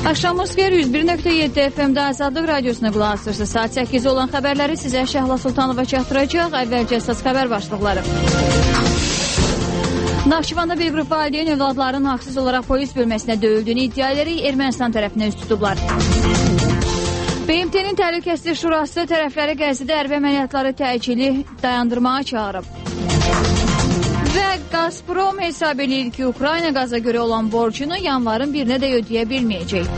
Axşamosfer 101.7 FM-də Azadlıq Radiosuna qulaq asırsınız. Saat 8 olan xəbərləri sizə Şəhla Sultanova çatdıracaq. Əvvəlcə əsas xəbər başlıqları. Naxçıvanda bir qrup valideyn övladların haqsız olaraq polis bölməsinə döyüldüyünü iddia edərək Ermənistan tərəfinə üst tutublar. BMT-nin Təhlükəsizlik Şurası tərəfləri Qəzzidə hərbi əməliyyatları təcili dayandırmağa çağırıb. Və Gazprom hesab edir ki, Ukrayna qaza görə olan borcunu yanvarın 1-nə də ödəyə bilməyəcək.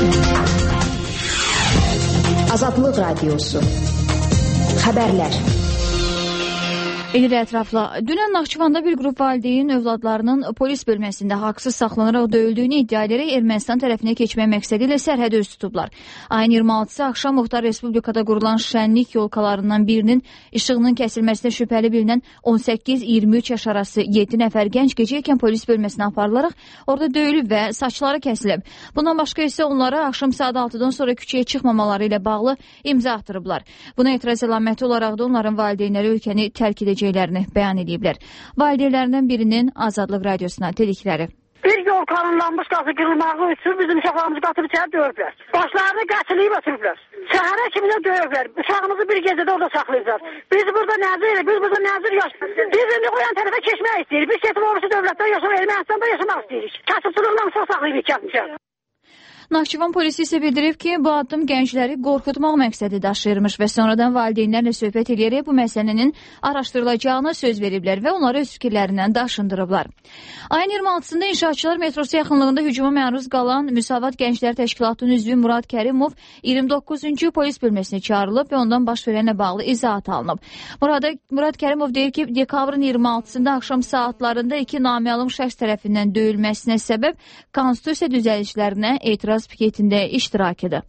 Azadlıq Radiosu. Xəbərlər. Elirə ətrafla. Dünən Naxçıvanda bir qrup valideyn övladlarının polis bölməsində haqsız saxlanaraq döyüldüyünü iddia edərək Ermənistan tərəfinə keçmək məqsədi ilə sərhədə üst tutublar. Ayın 26-sı axşam Muxtar Respublikada qurulan şənlik yolkalarından birinin işığının kəsilməsində şübhəli bilinən 18-23 yaş arası 7 nəfər gənc gecə ikən polis bölməsinə aparılaraq orada döyülüb və saçları kəsilib. Bundan başqa isə onlara axşam saat 6-dan sonra küçəyə çıxmamaları ilə bağlı imza atdırıblar. Buna etiraz əlaməti olaraq da onların valideynləri ölkəni tərk edəcəklərini bəyan ediblər. Valideynlərindən birinin Azadlıq Radiosuna dedikləri. Bir yol kanunlanmış qazı qırılmağı üçün bizim uşaqlarımızı qatıb içəri döyüblər. Başlarını qəçiliyib ötürüblər. Səhərə kimi də döyüblər. Uşağımızı bir gecədə orada saxlayacaq. Biz burada nəzir yaşayırıq. Biz indi qoyan tərəfə keçmək istəyirik. Biz seçim olmuşu dövlətdə yaşamaq, Ermənistanda yaşamaq istəyirik. Kasıbçılıqla saxlayıb ikəmişə. Naxçıvan polisi isə bildirib ki, bu addım gəncləri qorxutmaq məqsədi daşıyırmış və sonradan valideynlərlə söhbət edərək bu məsələnin araşdırılacağına söz veriblər və onları öz fikirlərindən daşındırıblar. Ayın 26-sında İnşaatçılar metrosu yaxınlığında hücuma məruz qalan Müsavat Gənclər Təşkilatının üzvü Murad Kərimov 29-cu polis bölməsinə çağırılıb və ondan baş verənlə bağlı izahat alınıb. Murad Kərimov deyir ki, dekabrın 26-sında axşam saatlarında iki naməlum şəxs tərəfindən döyülməsinə səbəb konstitusiya düzəlişlərinə etiraz piketində iştirakidir.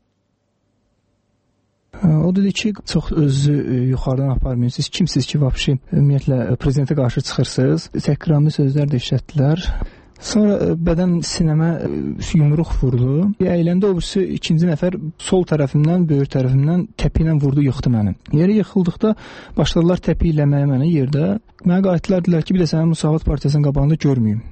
O dedi ki, çox özü yuxarıdan aparmıyorsunuz. Kimsiz ki, vapşi ümumiyyətlə prezidentə qarşı çıxırsınız. Təhqiramiz sözlər də işlətdilər. Sonra bədən sinəmə yumruq vurdu. Əyləndə o birisi ikinci nəfər sol tərəfimdən, böyür tərəfimdən təpi ilə vurdu, yıxdı məni. Yerə yıxıldıqda başladılar təpi eləməyə mənə yerdə. Mənə qayıtdılar, dedilər ki, bir də səni Müsavat Partiyasının qabağında görməyim.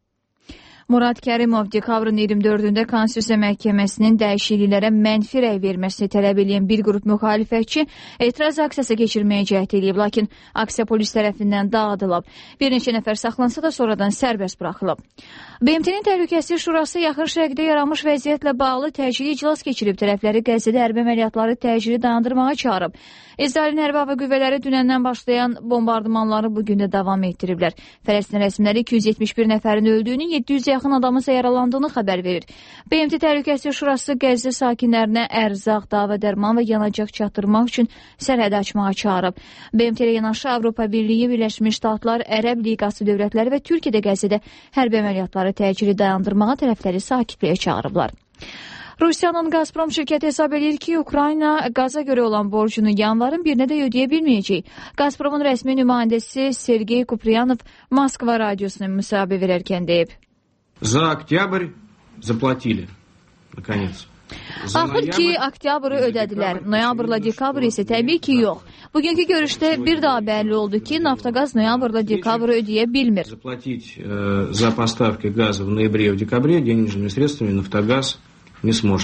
Murad Kərimov dekabrın 24-də Konstitusiya Məhkəməsinin dəyişikliklərə mənfi rəy verməsini tələb edən bir qrup müxalifətçi etiraz aksiyası keçirməyə cəhd edib, lakin aksiya polis tərəfindən dağıdılıb. Bir neçə nəfər saxlansa da sonradan sərbəst buraxılıb. BMT-nin Təhlükəsizlik Şurası yaxın şərqdə yaranmış vəziyyətlə bağlı təcili iclas keçirib, tərəfləri Qəzzidə hərbi əməliyyatları təcili dayandırmağa çağırıb. İsrailin hərbi hava qüvvələri dünəndən başlayan bombardımanları bugün də davam etdiriblər. Fələstin rəsmiləri 271 nəfərin öldüyünü, 700 yaxın adamın isə yaralandığını xəbər verir. BMT Təhlükəsizlik Şurası Qəzzi sakinlərinə ərzaq, dava dərman və yanacaq çatdırmaq üçün sərhədi açmağa çağırıb. BMT ilə yanaşı Avropa Birliyi, Birləşmiş Ştatlar, Ərəb Liqası dövlətləri və Türkiyə də Qəzzidə hərbi əməliyyatları təcili dayandırmağa tərəfləri sakitliyə çağırıblar. Rusiyanın Gazprom şirkəti hesab edir ki, Ukrayna qaza görə olan borcunu yanvarın 1-nə də ödəyə bilməyəcək. Gazpromun rəsmi nümayəndəsi Sergey Kupriyanov Moskva radiosuna müsahibə verərkən deyib. За октябрь заплатили, наконец. Axır ki, oktyabrı ödədilər. Noyabrla dekabr isə təbii ki, yox. Bugünkü görüşdə bir daha bəlli oldu ki, Naftogaz noyabrla dekabrı ödəyə bilmir. Заплатить за поставки газа в ноябре и в декабре денежными средствами Нафтогаз не сможет.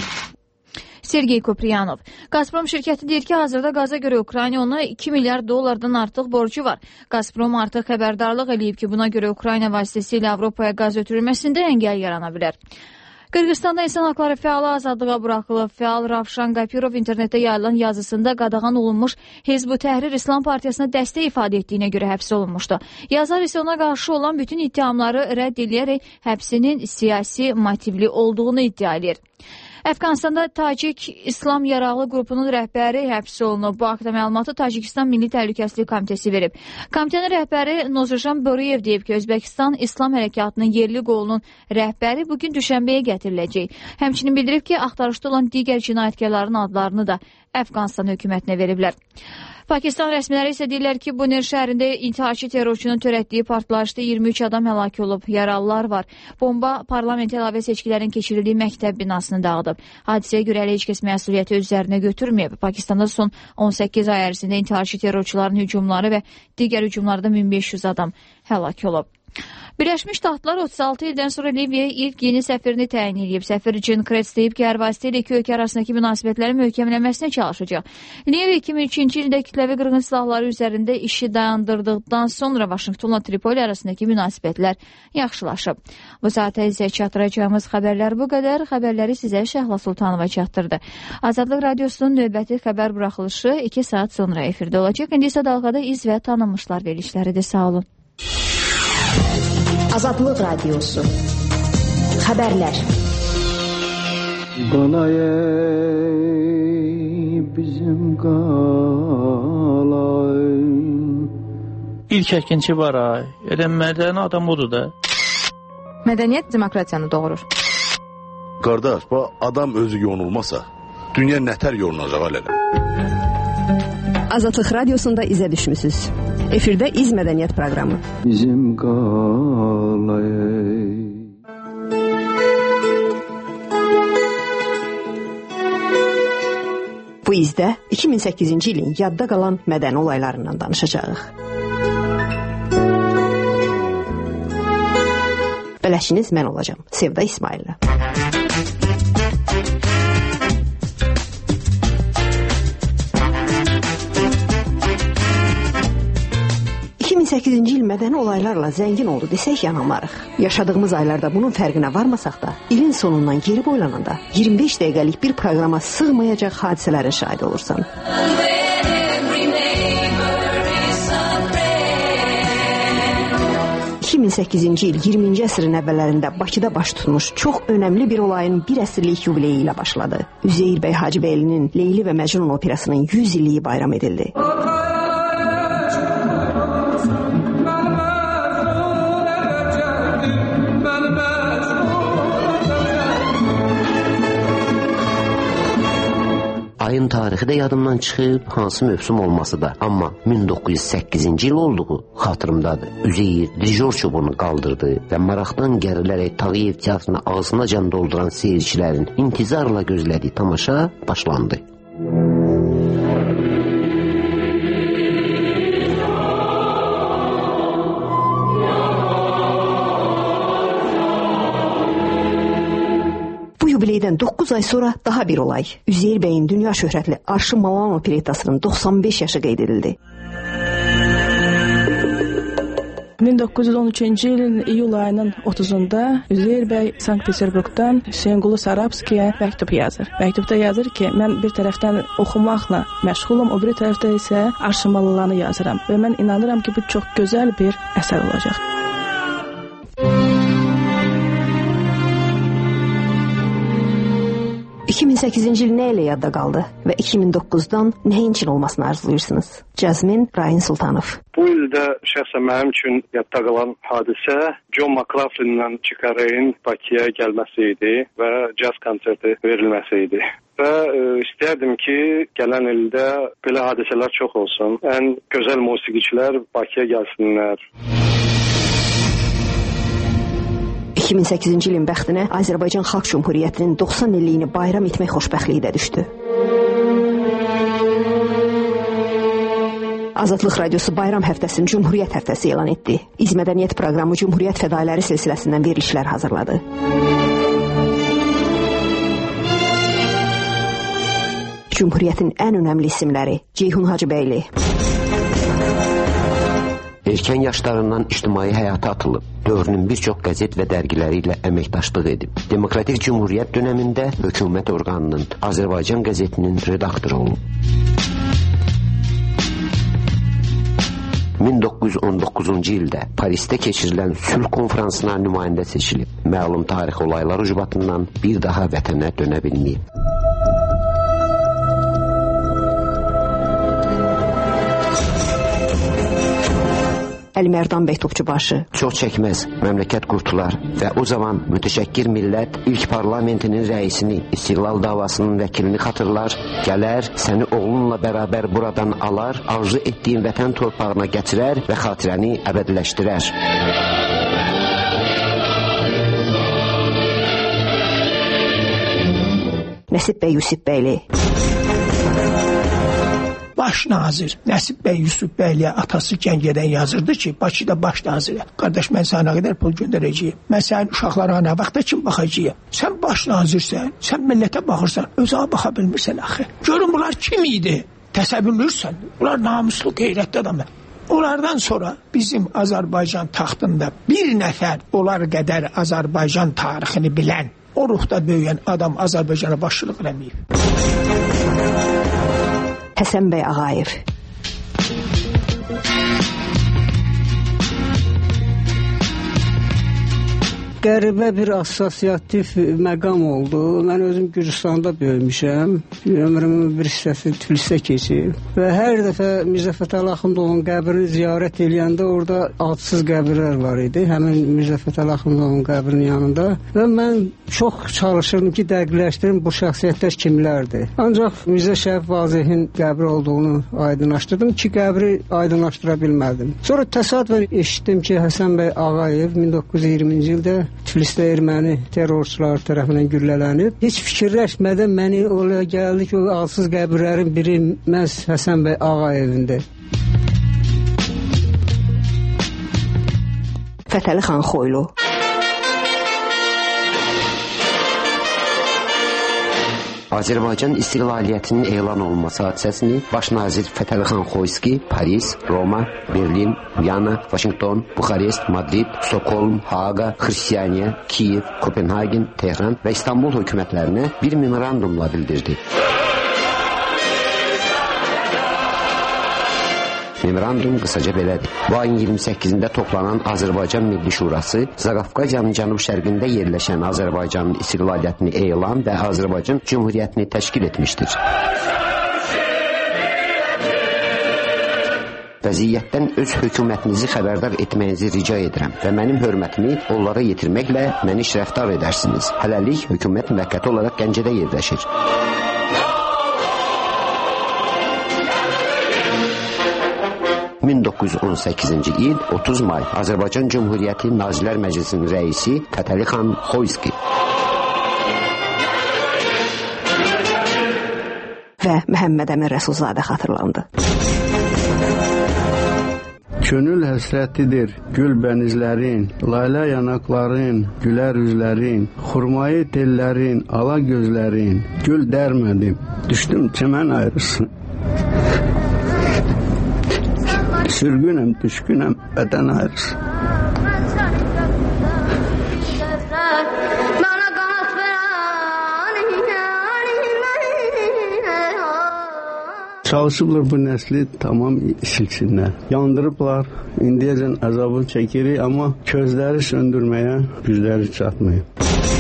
Sergey Kupriyanov. Gazprom şirkəti deyir ki, hazırda qaza görə Ukrayna ona 2 milyard dollardan artıq borcu var. Gazprom artıq xəbərdarlıq eləyib ki, buna görə Ukrayna vasitəsilə Avropaya qaz ötürülməsində əngəl yarana bilər. Qırğızstanda insan haqları fəalı azadlığa buraxılıb. Fəal Ravşan Qapirov internetdə yayılan yazısında qadağan olunmuş Hizb-ut Təhrir İslam Partiyasına dəstək ifadə etdiyinə görə həbs olunmuşdu. Yazar isə ona qarşı olan bütün ittihamları rədd edərək həbsinin siyasi motivli olduğunu iddia edir. Əfqanistanda Tacik İslam Yaraqlı qrupunun rəhbəri həbs olunub. Bu haqda məlumatı Tacikistan Milli Təhlükəsizlik Komitəsi verib. Komitənin rəhbəri Nozirjan Boriyev deyib ki, Özbəkistan İslam Hərəkatının yerli qolunun rəhbəri bugün düşənbəyə gətiriləcək. Həmçinin bildirib ki, axtarışda olan digər cinayətkarların adlarını da Əfqanistan hökumətinə veriblər. Pakistan rəsmiləri isə deyirlər ki, Buner şəhərində intiharçı terrorçunun törətdiyi partlayışda 23 adam həlak olub, yaralılar var. Bomba parlament əlavə seçkilərin keçirildiyi məktəb binasını dağıdıb. Hadisəyə görə heç kəs məsuliyyəti öz üzərinə götürməyib. Pakistanda son 18 ay ərzində intiharçı terrorçuların hücumları və digər hücumlarda 1500 adam həlak olub. Birləşmiş Ştatlar 36 ildən sonra Liviyaya ilk yeni səfirini təyin edib. Səfir Jin Kretz deyib ki, hər vasitə ilə iki ölkə arasındakı münasibətlərin möhkəmlənməsinə çalışacaq. Liviya 2003-cü ildə kütləvi qırğın silahları üzərində işi dayandırdıqdan sonra Vaşinqtonla Tripoli arasındakı münasibətlər yaxşılaşıb. Bu saata isə çatdıracağımız xəbərlər bu qədər. Xəbərləri sizə Şəhla Sultanova çatdırdı. Azadlıq Radiosunun növbəti xəbər buraxılışı 2 saat sonra efirdə olacaq. İndi isə dalğada iz və tanınmışlar verilişləridir. Sağ olun. Azadlıq Radiosu. Xəbərlər. Qalay bizim qalay. İlk əkinçi var ay. Mədəni adam odur da. Mədəniyyət demokratiyanı doğurur. Qardaş, bu adam özü yonulmasa, dünya nətər yonulacaq alələ? Azadlıq Radiosunda izə düşmüsünüz. Efirdə İz Mədəniyyət proqramı. Bizim qalay. Bu izdə 2008-ci ilin yadda qalan mədəni olaylarından danışacağıq. Bələşiniz mən olacağım. Sevda İsmail'lə. 2008-ci il mədəni olaylarla zəngin oldu desək yanılmarıq. Yaşadığımız aylarda bunun fərqinə varmasaq da, ilin sonundan geri boylananda 25 dəqiqəlik bir proqrama sığmayacaq hadisələrin şahidi olursan. 2008-ci il 20-ci əsrin əvvəllərində Bakıda baş tutmuş çox önəmli bir olayın bir əsrlik yubileyi ilə başladı. Üzeyir bəy Hacıbəylinin Leyli və Məcnun operasının 100 illiyi bayram edildi. Ayın tarixi də yadımdan çıxıb, hansı mövsüm olması da. Amma 1908-ci il olduğu xatırımdadır. Üzeyir dirijor çubuğunu qaldırdı və maraqdan gərilərək Tağıyev teatrına ağzınacan dolduran seyircilərin intizarla gözlədiyi tamaşa başlandı. Yubileydən 9 ay sonra daha bir olay. Üzeyir bəyin dünya şöhrətli Arşı Malan operettasının 95 yaşı qeyd edildi. 1913-cü ilin iyul ayının 30-da Üzeyir bəy Sankt-Peterburqdan Hüseynqulu Sarabskiyə məktub yazır. Məktubda yazır ki, mən bir tərəfdən oxumaqla məşğulum, o biri tərəfdə isə Arşı Malalanı yazıram və mən inanıram ki, bu çox gözəl bir əsər olacaq. 2008-ci il nə ilə yadda qaldı və 2009-dan nəyin üçün olmasını arzulayırsınız? Cəzmin Rayin Sultanov. Bu ildə şəxsən mənim üçün yadda qalan hadisə John McLaughlin'la Chick Corea'nın Bakıya gəlməsi idi və caz konserti verilməsi idi. Və istərdim ki, gələn ildə belə hadisələr çox olsun. Ən gözəl musiqiçilər Bakıya gəlsinlər. 2008-ci ilin bəxtinə Azərbaycan Xalq Cümhuriyyətinin 90 illiyini bayram etmək xoşbəxtliyi də düşdü. Azadlıq Radiosu bayram həftəsini Cümhuriyyət həftəsi elan etdi. İz Mədəniyyət proqramı Cümhuriyyət fədailəri silsiləsindən verilişlər hazırladı. Cümhuriyyətin ən önəmli isimləri Ceyhun Hacıbəyli. Erkən yaşlarından ictimai həyata atılıb, dövrünün bir çox qəzet və dərgiləri ilə əməkdaşlıq edib. Demokratik Cümhuriyyət dönəmində hökumət orqanının Azərbaycan qəzetinin redaktoru olub. 1919-cu ildə Parisdə keçirilən sülh konferansına nümayəndə seçilib. Məlum tarix olaylar ucbatından bir daha vətənə dönə bilməyib. Əlimərdan bəy Topçubaşı. Çox çəkməz, məmləkət qurtular və o zaman mütəşəkkir millət ilk parlamentinin rəisini, İstiqlal davasının vəkilini xatırlar, gələr, səni oğlunla bərabər buradan alar, arzu etdiyin vətən torpağına gətirər və xatirəni əbədiləşdirər. Nəsib bəy Yusif bəyli. baş nazir Nəsib bəy Yusuf bəyliyə atası Gəncədən yazırdı ki, Bakıda baş nazirə. Qardaş, mən sənə nə qədər pul göndərəcəyəm? Mən sənin uşaqlara nə vaxtda kim baxacağım? Sən baş nazirsən, sən millətə baxırsan, özə baxa bilmirsən axı. Görün bunlar kim idi? Təsəvvürlürsən. Bunlar namuslu, qeyrətli adamlar. Onlardan sonra bizim Azərbaycan taxtında bir nəfər onlar qədər Azərbaycan tarixini bilən, o ruhda böyüyən adam Azərbaycana başçılıq eləməyib. Həsən bəy Ağayev. Qəribə bir assosiativ məqam oldu. Mən özüm Gürcüstanda böyümüşəm. Ömrümün bir hissəsi Tiflisdə keçib. Və hər dəfə Mirzə Fətəli Axundovun qəbrini ziyarət edəndə orada adsız qəbirlər var idi. Həmin Mirzə Fətəli Axundovun qəbrinin yanında. Və mən çox çalışırdım ki, dəqiqləşdirim bu şəxsiyyətlər kimlərdir. Ancaq Mirzə Şərif Vazehin qəbri olduğunu aydınlaşdırdım ki, qəbri aydınlaşdıra bilmədim. Sonra təsadüfən eşitdim ki, Həsən bəy Ağayev 1920-ci ildə Tiflisdə erməni terrorçular tərəfindən güllələnib. Heç fikirləşmədən məni oraya gəldi ki, o adsız qəbirlərin biri məhz Həsən bəy Ağayevindir. Fətəli xan Xoylu. Azərbaycan istiqlaliyyətinin elan olunması hadisəsini baş nazir Fətəli xan Xoyski Paris, Roma, Berlin, Viyana, Vaşinqton, Buxarest, Madrid, Stokholm, Haaga, Xristianiya, Kiyev, Kopenhagen, Tehran və İstanbul hökumətlərinə bir memorandumla bildirdi. Memorandum qısaca belədir. Bu ayın 28-də toplanan Azərbaycan Milli Şurası Zaqafqaziyanın cənub-şərqində yerləşən Azərbaycanın istiqlaliyyətini elan və Azərbaycan Cümhuriyyətini təşkil etmişdir. Vəziyyətdən öz hökumətinizi xəbərdar etməyinizi rica edirəm və mənim hörmətimi onlara yetirməklə məni şərəfdar edərsiniz. Hələlik hökumət müvəqqəti olaraq Gəncədə yerləşir. 1918-ci il 30 may Azərbaycan Cümhuriyyəti Nazirlər Məclisinin rəisi Fətəli xan Xoyski və Məhəmməd Əmin Rəsulzadə xatırlandı. Könül həsrətidir gül bənizlərin, layla yanaqların, gülər üzlərin, xurmayı tellərin, ala gözlərin, gül dərmədim, düşdüm çəmən ayrısın. Sürgünəm, düşkünəm, vətən ayrısı. Çalışıblar bu nəsli tamam silsinlər. Yandırıblar, indiyəcən əzabı çəkirik, amma közləri söndürməyə gücləri çatmayıb.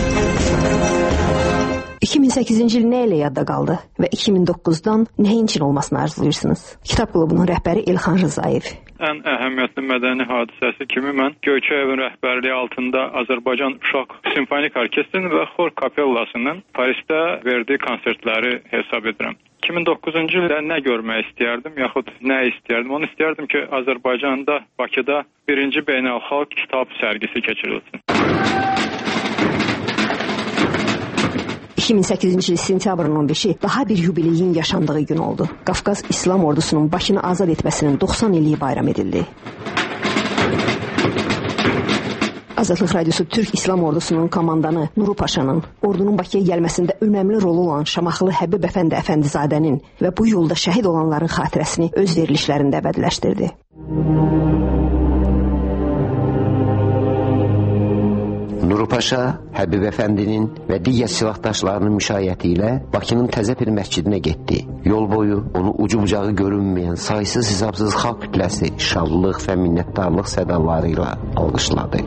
2008-ci il nə ilə yadda qaldı və 2009-dan nəyin üçün olmasını arzulayırsınız? Kitab klubunun rəhbəri İlxan Rızayev. Ən əhəmiyyətli mədəni hadisəsi kimi mən Göyçəyevin rəhbərliyi altında Azərbaycan Uşaq Simfonik Orkestrinin və Xor Kapellasının Parisdə verdiyi konsertləri hesab edirəm. 2009-cu ildə nə görmək istəyərdim, yaxud nə istəyərdim? Onu istəyərdim ki, Azərbaycanda, Bakıda birinci beynəlxalq kitab sərgisi keçirilsin. 2008-ci il sentyabrın 15-i daha bir yubileyin yaşandığı gün oldu. Qafqaz İslam ordusunun Bakını azad etməsinin 90 illiyi bayram edildi. Azadlıq Radiosu Türk İslam ordusunun komandanı Nuru Paşanın ordunun Bakıya gəlməsində önəmli rolu olan Şamaxılı Həbib Əfəndi Əfəndizadənin və bu yolda şəhid olanların xatirəsini öz verilişlərində əbədiləşdirdi. Nuru Paşa, Həbib Əfəndinin və digər silahdaşlarının müşayiəti ilə Bakının təzə bir məscidinə getdi. Yol boyu onu ucu-bucağı görünməyən saysız hesabsız xalq kütləsi şadlıq və minnətdarlıq sədaları ilə alqışladı.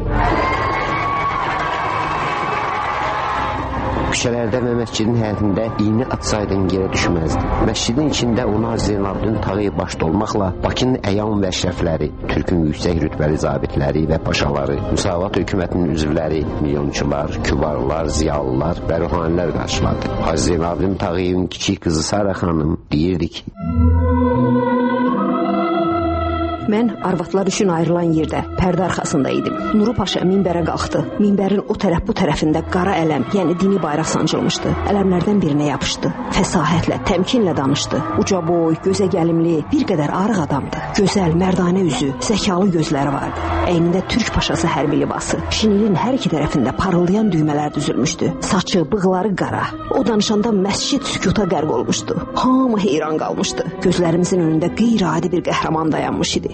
Küçələrdə və məscidin həyətində iynə atsaydın yerə düşməzdi. Məscidin içində ona Zeynalabdin Tağıyev başda olmaqla Bakının əyan və əşrəfləri, Türkün yüksək rütbəli zabitləri və paşaları, Müsavat hökumətinin üzvləri, milyonçular, kübarlar, ziyalılar və ruhanilər qarşıladı. Hacı Zeynalabdin Tağıyevin kiçik qızı Sara xanım deyirdi ki: Mən arvadlar üçün ayrılan yerdə, pərdə arxasında idim. Nuru Paşa minbərə qalxdı. Minbərin o tərəf bu tərəfində qara ələm, yəni dini bayraq sancılmışdı. Ələmlərdən birinə yapışdı. Fəsahətlə, təmkinlə danışdı. Uca boy, gözə gəlimli, bir qədər arıq adamdı. Gözəl, mərdanə üzü, zəkalı gözləri vardı. Əynində Türk paşası hərbi libası. Şinilin hər iki tərəfində parıldayan düymələr düzülmüşdü. Saçı, bığları qara. O danışanda məscid sükuta qərq olmuşdu. Hamı heyran qalmışdı. Gözlərimizin önündə qeyri-adi bir qəhrəman dayanmış idi.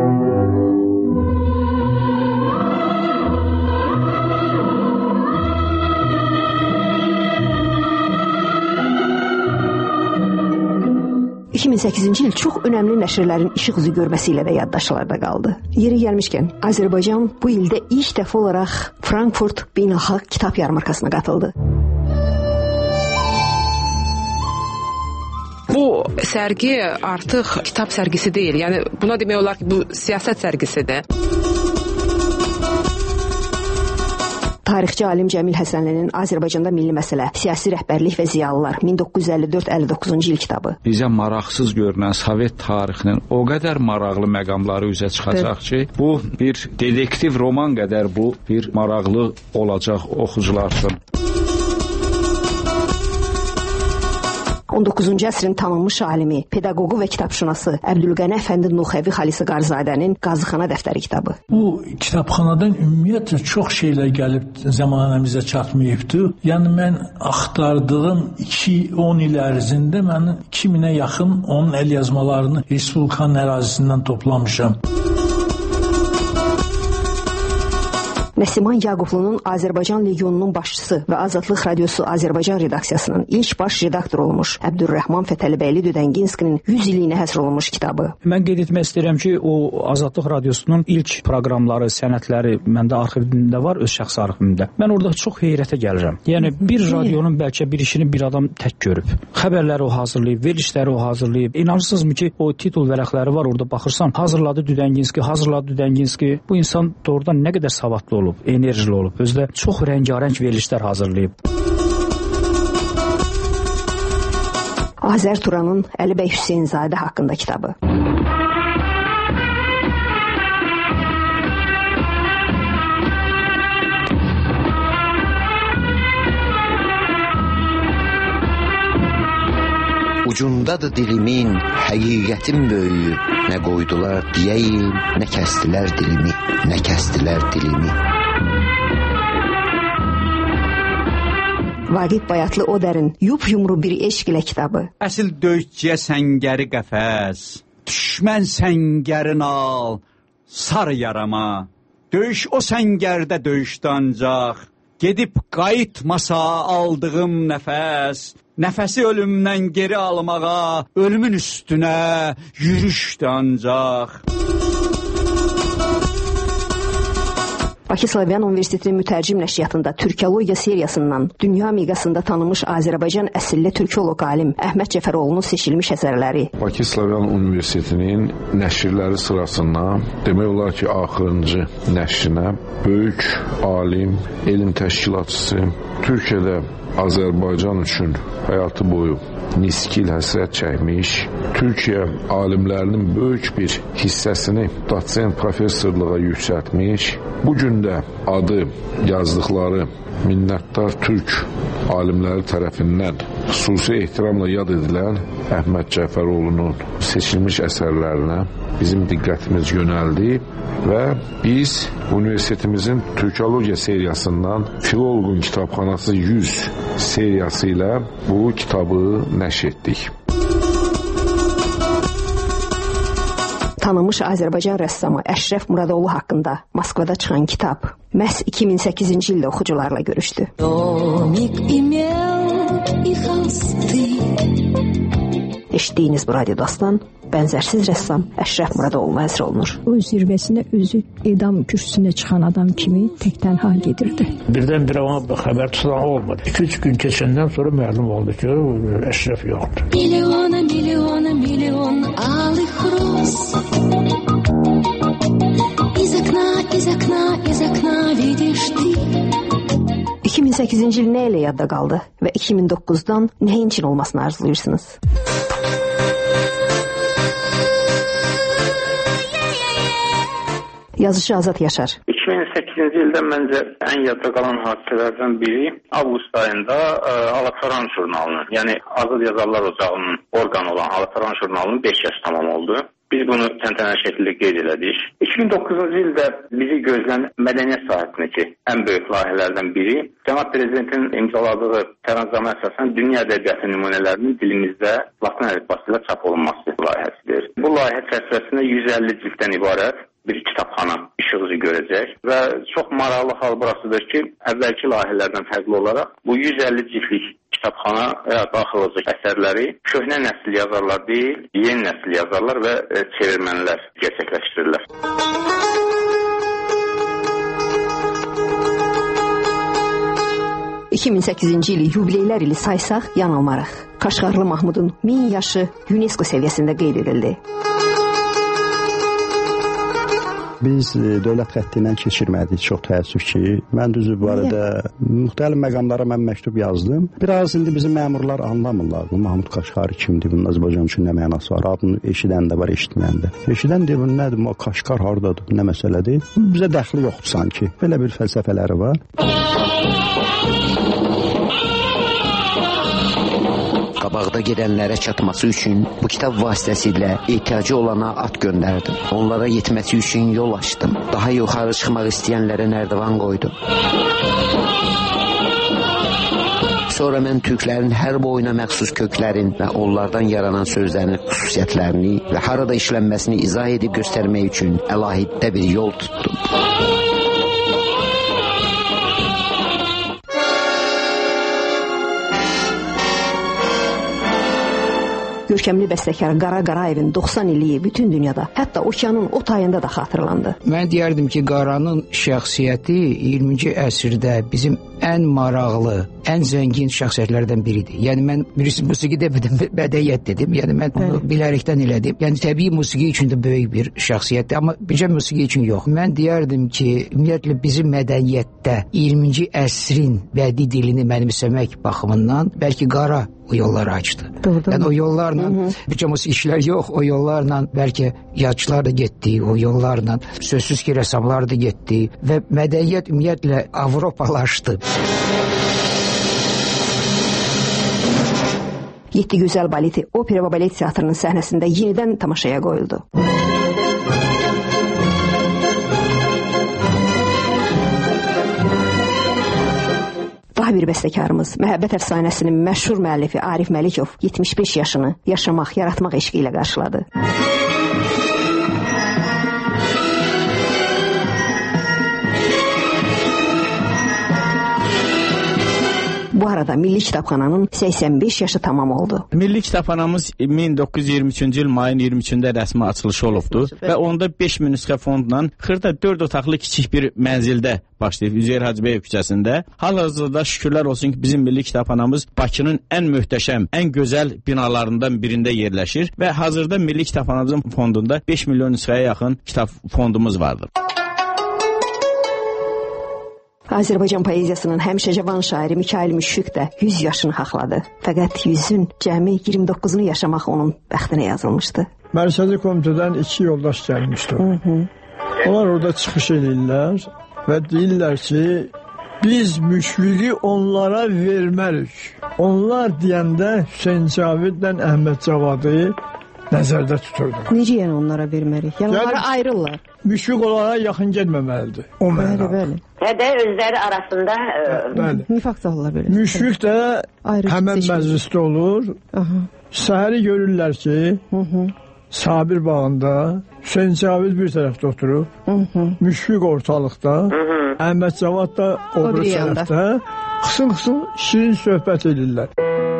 ...2008-ci il çox önəmli nəşrlərin işıq üzü görməsi ilə də yaddaşlarda qaldı. Yeri gəlmişkən, Azərbaycan bu ildə ilk dəfə olaraq Frankfurt Beynəlxalq Kitab Yarmarkasına qatıldı. Bu sərgi artıq kitab sərgisi deyil. Yəni buna demək olar ki, bu siyasət sərgisidir. Tarixçi alim Cəmil Həsənlinin Azərbaycanda milli məsələ, siyasi rəhbərlik və ziyalılar 1954-59-cu il kitabı. Bizə maraqsız görünən Sovet tarixinin o qədər maraqlı məqamları üzə çıxacaq ki, bu bir dedektiv roman qədər bu bir maraqlı olacaq oxucular üçün. 19-cu əsrin tanınmış alimi, pedaqoqu və kitabşünası Əbdülqəni Əfəndi Nuxəvi Xalisi Qarzadənin Qazıxana dəftəri kitabı. Bu kitabxanadan ümumiyyətlə çox şeylər gəlib zəmanəmizə çatmayıbdı. Yəni mən axtardığım 2-10 il ərzində mən 2000-ə yaxın onun əlyazmalarını Respublikanın ərazisindən toplamışam. Nəsiman Yaqublu'nun Azərbaycan Legionunun başçısı və Azadlıq Radiosu Azərbaycan redaksiyasının ilk baş redaktoru olmuş Əbdülrəhman Fətəlibəyli Düdənginskinin 100 illiyinə həsr olunmuş kitabı. Mən qeyd etmək istəyirəm ki, o Azadlıq Radiosunun ilk proqramları, sənədləri məndə arxivimdə var, öz şəxsi arxivimdə. Mən orada çox heyrətə gəlirəm. Yəni bir radionun bəlkə bir işini bir adam tək görüb. Xəbərləri o hazırlayıb, verilişləri o hazırlayıb. İnanırsınızmı ki, o titul vərəqləri var orada baxırsan, hazırladı Düdənginski. Bu insan doğrudan nə qədər savadlı olub, enerjili olub. Özdə çox rəngarəng verilişlər hazırlayıb. Azər Turanın Əlibəy Hüseynzadə haqqında kitabı. Ucundadır dilimin, həqiqətin böyüyü. Nə qoydular deyəyim, nə kəstilər dilimi. Vaqif Bayatlı Odərin Yup-yumru bir eşq ilə kitabı. Əsil döyüşçüyə səngəri qəfəs, düşmən səngərin al, sar yarama. Döyüş o səngərdə döyüşdə ancaq, gedib qayıtmasa aldığım nəfəs, nəfəsi ölümdən geri almağa, ölümün üstünə yürüşdə ancaq. Bakı Slavyan Universitetinin mütərcim nəşriyyatında türkologiya seriyasından dünya miqyasında tanınmış Azərbaycan əsilli türkoloq alim Əhməd Cəfəroğlu'nun seçilmiş əsərləri. Bakı Slavyan Universitetinin nəşrləri sırasından demək olar ki, axırıncı nəşrinə böyük alim, elm təşkilatçısı, Türkiyədə Azərbaycan üçün həyatı boyu niskil həsrət çəkmiş, Türkiyə alimlərinin böyük bir hissəsini doçent professorluğa yüksəltmiş, bu gün də adı yazdıqları minnətdar türk alimləri tərəfindən xüsusi ehtiramla yad edilən Əhməd Cəfəroğlu'nun seçilmiş əsərlərinə bizim diqqətimiz yönəldi və biz universitetimizin türkologiya seriyasından Filoloqun Kitabxanası 100 seriyası ilə bu kitabı nəşr etdik. Tanınmış Azərbaycan rəssamı Əşrəf Muradoğlu haqqında Moskvada çıxan kitab məhz 2008-ci ildə oxucularla görüşdü. Eşitdiyiniz bu radiodastan bənzərsiz rəssam Əşrəf Muradoğlu'na həsr olunur. O zirvəsinə özü edam kürsüsünə çıxan adam kimi tək-tənha gedirdi. Birdən-birə ona xəbər tutan olmadı. 2-3 gün keçəndən sonra məlum oldu ki, Əşrəf yoxdur. Milyon alых роз. Из окна видишь ты. 2008-ci il nə ilə yadda qaldı və 2009-dan nəyin üçün olmasını arzulayırsınız? Yazıcı Azad Yaşar. 2008-ci ildə məncə ən yadda qalan hadisələrdən biri avqust ayında Alataran jurnalının, yəni Azad Yazarlar Ocağının orqanı olan Alataran jurnalının 5 yaş tamam oldu. Biz bunu təntənəli şəkildə qeyd elədik. 2009-cu ildə bizi gözlən mədəniyyət sahəsindəki ən böyük layihələrdən biri Cənab Prezidentin imzaladığı sərəncama əsasən dünya ədəbiyyatı nümunələrinin dilimizdə Latın əlifbası ilə çap olunması layihəsidir. Bu layihə çərçivəsində 150 cilddən ibarət bir kitabxana işıq üzü görəcək və çox maraqlı hal burasıdır ki, əvvəlki layihələrdən fərqli olaraq bu 150 cildlik kitabxana daxil olacaq əsərləri köhnə nəsil yazarlar deyil, yeni nəsil yazarlar və çevirmənlər gerçəkləşdirirlər. ...2008-ci ili yubileylər ili saysaq yanılmarıq. Qaşqarlı Mahmudun 1000 yaşı UNESCO səviyyəsində qeyd edildi. Biz dövlət xəttindən keçirmədik, çox təəssüf ki. Mən düzü bu arada müxtəlif məqamlara mən məktub yazdım. Biraz indi bizim məmurlar anlamırlar. Bu Mahmud Qaşqari kimdir, bunun Azərbaycan üçün nə mənası var? Adını eşidən də var, eşitməyən də. Eşidən deyir, bu nədir, bu Qaşqar hardadır, nə məsələdir? Bizə dəxli yoxdur sanki. Belə bir fəlsəfələri var. Qabaqda gedənlərə çatması üçün bu kitab vasitəsilə ehtiyacı olana at göndərdim. Onlara yetməsi üçün yol açdım. Daha yuxarı çıxmaq istəyənlərə nərdivan qoydum. Sonra mən türklərin hər boyuna məxsus köklərin və onlardan yaranan sözlərin xüsusiyyətlərini və harada işlənməsini izah edib göstərmək üçün əlahiddə bir yol tutdum. Görkəmli bəstəkar Qara Qarayevin 90 illiyi bütün dünyada, hətta okeanın o tayında da xatırlandı. Mən deyərdim ki, Qaranın şəxsiyyəti 20-ci əsrdə bizim ən maraqlı, ən zəngin şəxsiyyətlərdən biridir. Yəni mən birisi musiqi dedim, bədəiyyət dedim. Yəni mən bunu bilərəkdən elədim. Yəni təbii musiqi üçün də böyük bir şəxsiyyətdir, amma bircə musiqi üçün yox. Mən deyərdim ki, ümumiyyətlə bizim mədəniyyətdə 20-ci əsrin bədii dilini mənimsəmək baxımından bəlkə Qara o yolları açdı. Yəni o yollarla bircə musiqi işlər yox, o yollarla bəlkə yazıçılar da getdi, o yollarla sözsüz ki, rəssamlar da getdi və mədəniyyət ümumiyyətlə Avropalaşdı. 7 Gözəl baleti opera və balet teatrının səhnəsində yenidən tamaşaya qoyuldu. Daha bir bəstəkarımız, Məhəbbət əfsanəsinin məşhur müəllifi Arif Məlikov 75 yaşını yaşamaq, yaratmaq eşqi ilə qarşıladı. Bu arada Milli Kitabxananın 85 yaşı tamam oldu. Milli Kitabxanamız 1923-cü il mayın 23-də rəsmi açılışı olubdu və onda 5000 nüsxə fondla xırda 4 otaqlı kiçik bir mənzildə başlayıb Üzeyir Hacıbəyev küçəsində. Hal-hazırda şükürlər olsun ki, bizim Milli Kitabxanamız Bakının ən möhtəşəm, ən gözəl binalarından birində yerləşir və hazırda Milli Kitabxanamızın fondunda 5 milyon nüsxəyə yaxın kitab fondumuz vardır. Azərbaycan poeziyasının həmişə cavan şairi Mikayıl Müşfiq də 100 yaşını haqladı. Fəqət 100-ün cəmi 29-unu yaşamaq onun bəxtinə yazılmışdı. Mərkəzi komitədən 2 yoldaş gəlmişdi. Onlar orada çıxış edirlər və deyirlər ki, biz Müşfiqi onlara vermərik. Onlar deyəndə Hüseyn Cavidlə Əhməd Cavadı nəzərdə tuturdu. Necə yəni onlara vermərik? Yəni onlara ayrılırlar. Müşfiq onlara yaxın gəlməməlidir. O mənada. Bəli. Və də özləri arasında nifaq da ola bilər. Müşfiq də həmən məclisdə olur. Səhəri görürlər ki, Sabir bağında Hüseyn Cavid bir tərəfdə oturub, Müşfiq ortalıqda, Əhməd Cavad da o bir tərəfdə xısın-xısın şirin söhbət edirlər.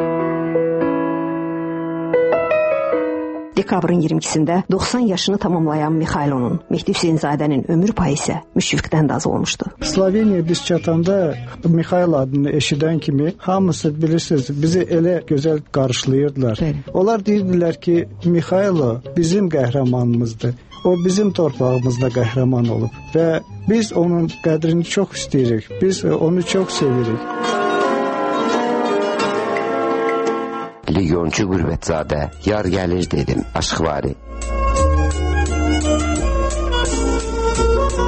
Dekabrın 22-sində 90 yaşını tamamlayan Mixailonun, Mehdi Hüseynzadənin ömür payı isə Müşfiqdən də az olmuşdu. Sloveniya biz çatanda Mixail adını eşidən kimi hamısı bilirsiniz, bizi elə gözəl qarşılayırdılar. Onlar deyirdilər ki, Mixailo bizim qəhrəmanımızdır. O bizim torpağımızda qəhrəman olub və biz onun qədrini çox istəyirik. Biz onu çox sevirik. Legionçu Qürbətzadə, yar gəlir dedim, aşkvari.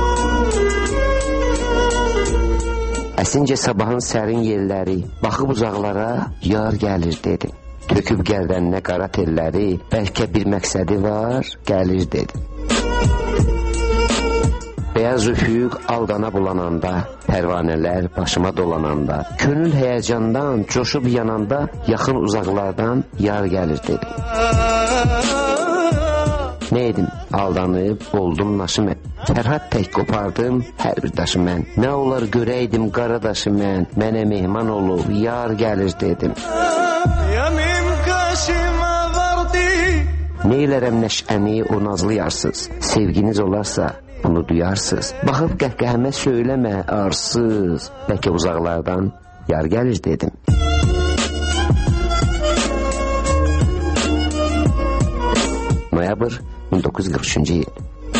Əsince sabahın sərin yerləri, baxıb uzaqlara yar gəlir dedim. Töküb gərdəninə qara telləri, bəlkə bir məqsədi var, gəlir dedim. Beyaz üfüq aldana bulananda, pərvanələr başıma dolananda, könül həyəcandan coşub yananda, yaxın uzaqlardan yar gəlir dedim. Nə edim? Aldanıb, oldum naşı mən. Fərhad tək qopardım, hər bir daşı mən. Nə olar görəydim qara daşı mən, mənə mehman olub, yar gəlir dedim. Neylərəm nəşəni o nazlı yarsız, sevginiz olarsa bunu duyarsız. Baxıb qəhqəhəmə söyləmə arsız, bəlkə uzaqlardan yar gəlir dedim. Noyabr 1943-cü il.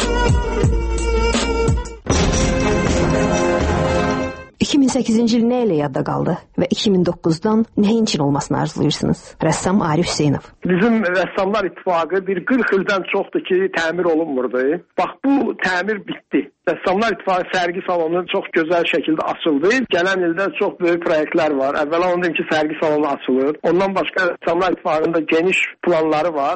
...2008-ci il nə ilə yadda qaldı və 2009-dan nəyin üçün olmasını arzulayırsınız? Rəssam Arif Hüseynov. Bizim Rəssamlar İttifaqı bir 40 ildən çoxdur ki, təmir olunmurdu. Bax, bu təmir bitdi. Rəssamlar İttifaqı sərgi salonu çox gözəl şəkildə açıldı. Gələn ildə çox böyük proyektlər var. Əvvəla onu deyim ki, sərgi salonu açılır. Ondan başqa Rəssamlar İttifaqının da geniş planları var.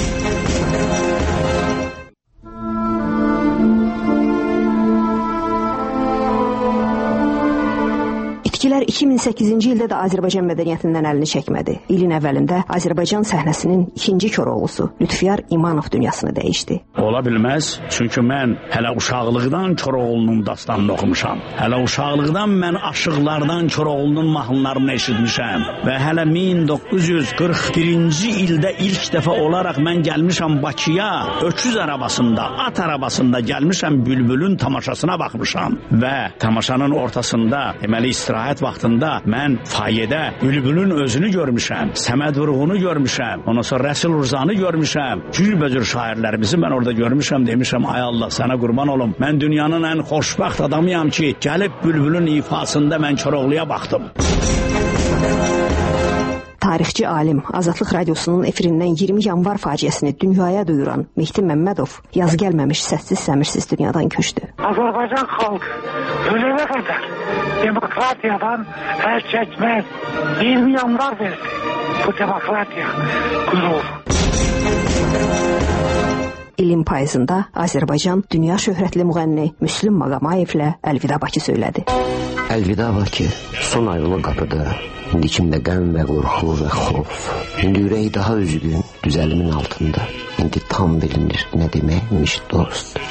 İtkilər 2008-ci ildə də Azərbaycan mədəniyyətindən əlini çəkmədi. İlin əvvəlində Azərbaycan səhnəsinin ikinci Koroğlusu Lütfiyar İmanov dünyasını dəyişdi. Ola bilməz, çünki mən hələ uşaqlıqdan Koroğlunun dastanını oxumuşam. Hələ uşaqlıqdan mən aşıqlardan Koroğlunun mahnılarını eşitmişəm. Və hələ 1941-ci ildə ilk dəfə olaraq mən gəlmişəm Bakıya, öküz arabasında, at arabasında gəlmişəm Bülbülün tamaşasına baxmışam. Və tamaşanın ortasında, deməli istirahət vaxtında mən fayedə Bülbülün özünü görmüşəm, Səməd Vurğunu görmüşəm, ondan sonra Rəsul Urzanı görmüşəm, cürbəcür şairlərimizi mən orada görmüşəm, demişəm, ay Allah, sənə qurban olum, mən dünyanın ən xoşbəxt adamıyam ki, gəlib Bülbülün ifasında mən Koroğluya baxdım. Tarixçi alim, Azadlıq Radiosunun efirindən 20 yanvar faciəsini dünyaya duyuran Mehdi Məmmədov yaz gəlməmiş səssiz-səmirsiz dünyadan köçdü. Azərbaycan xalqı ölənə qədər demokratiyadan əl çəkməz 20 yanvar verdi. Bu demokratiya qürur. İlin payızında Azərbaycan dünya şöhrətli müğənni Müslüm Maqamayevlə Əlvida Bakı söylədi. Əlvida Bakı, son ayrılıq qapıda. İndi kimdə qəm və qorxu və xof. İndi ürək daha üzgün, düzəlimin altında. İndi tam bilinir nə deməkmiş dost.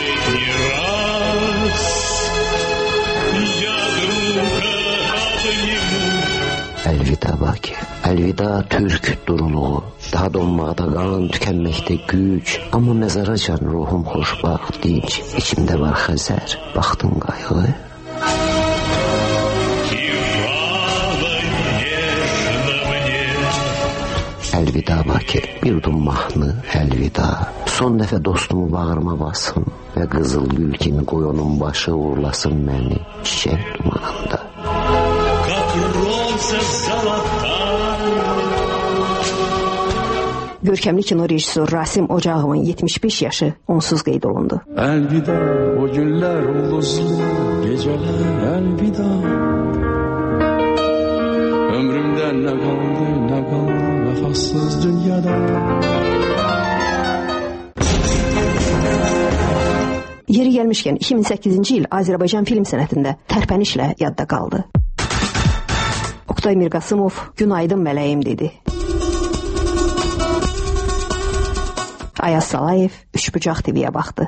Əlvida Bakı, əlvida türk duruluğu. Daha donmaqda qan, tükənməkdə güc. Amma məzaracan ruhum xoşbaxt, dinc. İçimdə var xəzər, baxdın qayğı. Əlvida Bakı, bir udum mahnı, əlvida. Son dəfə dostumu bağırma basım və qızıl gül kimi qoy onun başı uğurlasın məni çiçək dumanında. Görkəmli kino rejissor Rasim Ocağovun 75 yaşı onsuz qeyd olundu. Əlvida o günlər, ulduzlu gecələr, əlvida. Ömrümdən nə qaldı vəfasız dünyada. Yeri gəlmişkən 2008-ci il Azərbaycan film sənətində tərpənişlə yadda qaldı. Oktay Mirqasımov "Günaydın mələyim" dedi. Ayaz Salayev Üçbucaq TV-yə baxdı.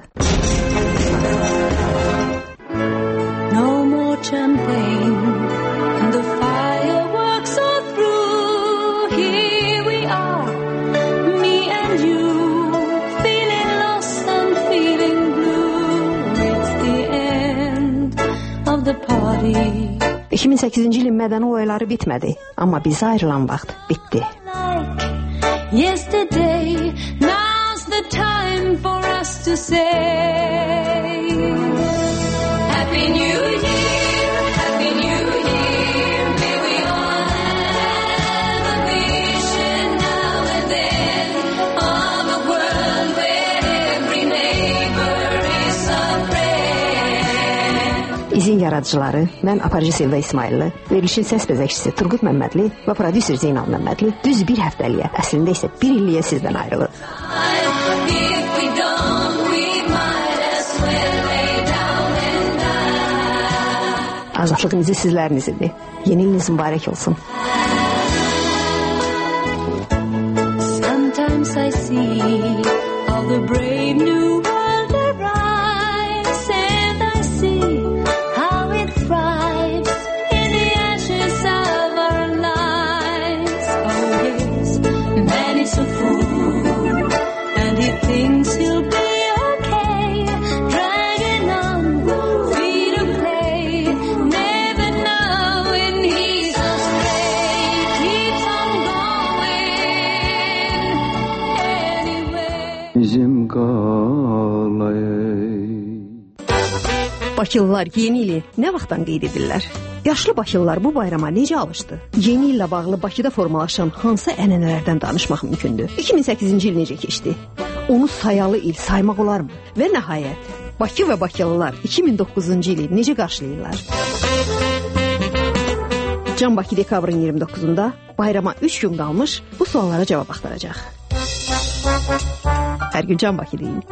No more champagne and the fireworks are through. Here we are, me and you, feeling lost and feeling blue. It's the end of the party. 2008-ci ilin mədəni oyları bitmədi, amma bizə ayrılan vaxt bitdi. Yesterday, now's the time for us to say Happy New Year, Happy New Year. May we all have a vision now and then of a world where every neighbor is a friend. İzin yaradıcıları, mən aparıcı Selva İsmailli, verilişin səs bəzəkçisi Turqut Məmmədli və prodüser Zeynal Məmmədli düz bir həftəliyə, əslində isə bir illiyə sizdən ayrılır. Azadlığınızı sizlərinizdir. Yeni iliniz mübarək olsun. Sometimes I see all the brave new world arise, and I see how it thrives in the ashes of our lives. Oh yes, man is a fool, and he thinks he'll be okay, dragging on, free to play, never knowing he's astray, keeps on going anyway. Bizim qalay. Bakılılar yeni ili nə vaxtdan qeyd edirlər? Yaşlı bakılılar bu bayrama necə alışdı? Yeni illə bağlı Bakıda formalaşan hansı ənənələrdən danışmaq mümkündür? 2008-ci il necə keçdi? Onu sayalı il saymaq olarmı? Və nəhayət, Bakı və bakılılar 2009-cu ili necə qarşılayırlar? Can Bakı dekabrın 29-unda bayrama 3 gün qalmış bu suallara cavab axtaracaq. Hər gün Can Bakı deyin.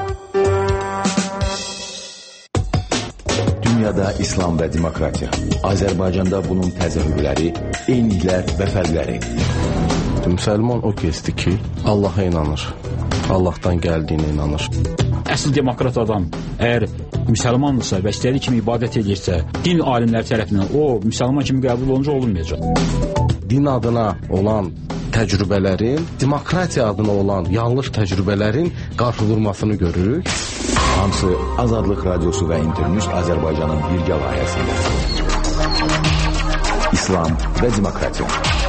Dünyada İslam və demokratiya. Azərbaycanda bunun təzahürləri, eyniliklər və fərqləri. Müsəlman o kəsdir ki, Allaha inanır. Allahdan gəldiyinə inanır. Əsl demokrat adam əgər müsəlmandırsa və istədiyi kimi ibadət edirsə, din alimləri tərəfindən o müsəlman kimi qəbul olunca olunmayacaq. Din adına olan təcrübələrin, demokratiya adına olan yanlış təcrübələrin qarşıdurmasını görürük. Hamısı Azadlıq Radiosu və İnternews Azərbaycanın birgə layihəsində. İslam və demokratiya.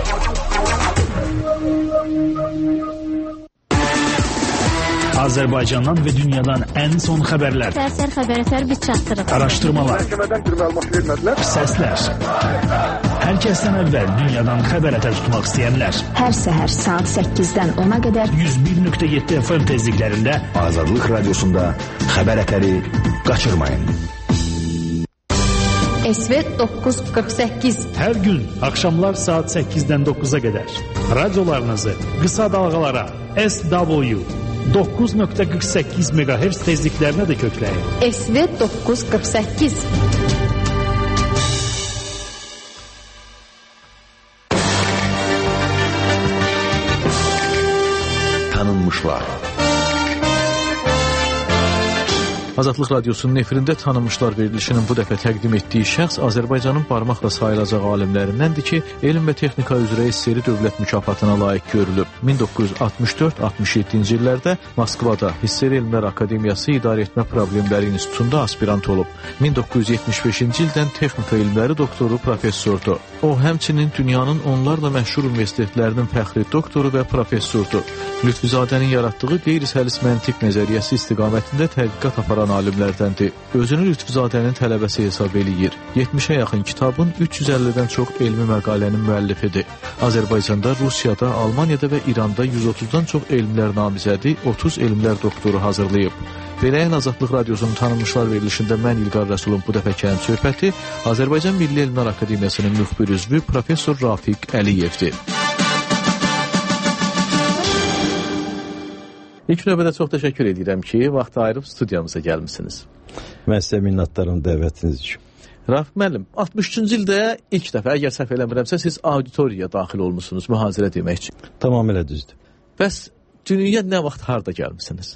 Azərbaycandan və dünyadan ən son xəbərlər. Səhər xəbərlər biz çatdırırıq. Araşdırmalar. Məhkəmədən bir məlumat vermədilər. Səslər. Hər kəsdən əvvəl dünyadan xəbər ətər tutmaq istəyənlər. Hər səhər saat 8-dən 10-a qədər 101.7 FM tezliklərində Azadlıq Radiosunda xəbər ətəri qaçırmayın. SV 948. Hər gün axşamlar saat 8-dən 9-a qədər radiolarınızı qısa dalğalara SW 9.48 MHz tezliklərinə də kökləyin. SV 948. Tanınmışlar. Azadlıq Radiosunun efirində tanınmışlar verilişinin bu dəfə təqdim etdiyi şəxs Azərbaycanın barmaqla sayılacaq alimlərindəndir ki, elm və texnika üzrə SSR dövlət mükafatına layiq görülüb. 1964-67-ci illərdə Moskvada SSR Elmlər Akademiyası İdarəetmə Problemləri İnstitutunda aspirant olub. 1975-ci ildən texnika elmləri doktoru, professordur. O, həmçinin dünyanın onlarla məşhur universitetlərinin fəxri doktoru və professordur. Lütfizadənin yaratdığı qeyri-səlis məntiq nəzəriyyəsi istiqamətində tədqiqat aparan alimlərdəndir. Özünü Lütfizadənin tələbəsi hesab eləyir. 70-ə yaxın kitabın 350-dən çox elmi məqalənin müəllifidir. Azərbaycanda, Rusiyada, Almaniyada və İranda 130-dan çox elmlər namizədi, 30 elmlər doktoru hazırlayıb. Beləyən Azadlıq Radiosunun tanınmışlar verilişində mən İlqar Rəsulun bu dəfəki söhbəti Azərbaycan Milli Elmlər Akademiyasının müxbir üzvü Professor Rafiq Əliyevdir. İlk növbədə çox təşəkkür edirəm ki, vaxt ayırıb studiyamıza gəlmişsiniz. Mən sizə minnətdaram dəvətiniz üçün. Rafiq müəllim, 63-cü ildə ilk dəfə, əgər səhv eləmirəmsə, siz auditoriyaya daxil olmusunuz mühazirə demək üçün. Tamamilə düzdür. Bəs dünyaya nə vaxt, harda gəlmişsiniz?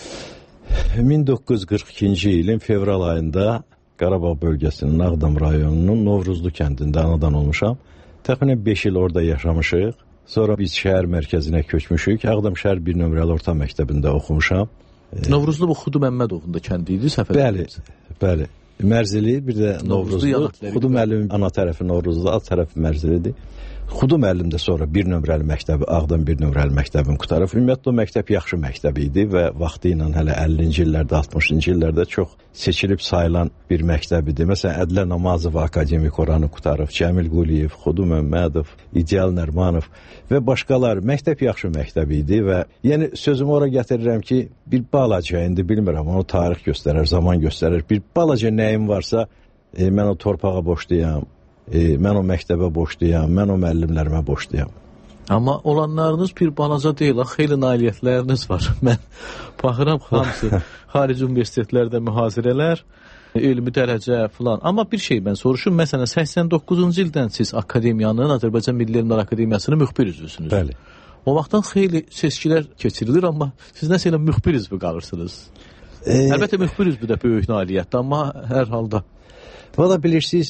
1942-ci ilin fevral ayında Qarabağ bölgəsinin Ağdam rayonunun Novruzlu kəndində anadan olmuşam. Təxminən 5 il orada yaşamışıq. Sonra biz şəhər mərkəzinə köçmüşük. Ağdam şəhər 1 nömrəli orta məktəbində oxumuşam. Novruzlu bu Xudu Məmmədovun da kəndi idi, səhv eləmirəmsə. Bəli. Mərzili, bir də Novruzlu. Xudu müəllimin ana tərəfi Novruzlu, alt tərəfi Mərzilidir. Xudu müəllim də sonra 1 nömrəli məktəbi, Ağdam 1 nömrəli məktəbini qutarıb. Ümumiyyətlə o məktəb yaxşı məktəb idi və vaxtı ilə hələ 50-ci illərdə, 60-cı illərdə çox seçilib sayılan bir məktəb idi. Məsələn, Ədlə Namazov akademik oranı qutarıb, Cəmil Quliyev, Xudu Məmmədov, İdeal Nərmanov və başqaları. Məktəb yaxşı məktəb idi və yəni sözümü ora gətirirəm ki, bir balaca, indi bilmirəm, onu tarix göstərir, zaman göstərir. Bir balaca nəyim varsa, mən o torpağa borcluyam, mən o məktəbə borcluyam, mən o müəllimlərimə borcluyam. Amma olanlarınız bir balaca deyil, xeyli nailiyyətləriniz var. Mən baxıram, hamısı xarici universitetlərdə mühazirələr, elmi dərəcə filan. Amma bir şey mən soruşum, məsələn 89-cu ildən siz akademiyanın, Azərbaycan Milli Elmlər Akademiyasının müxbir üzvüsünüz. Bəli. O vaxtdan xeyli seçkilər keçirilir, amma siz nəsə elə müxbir üzvü qalırsınız. Əlbəttə müxbir üzvü də böyük nailiyyətdir, amma hər halda. Valla bilirsiniz,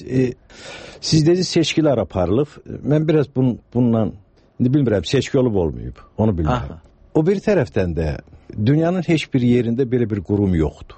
siz dediniz seçkilər aparılıb. Mən biraz bununla, bilmirəm, seçki olub olmayıb, onu bilmirəm. O bir tərəfdən də dünyanın heç bir yerində belə bir qurum yoxdur.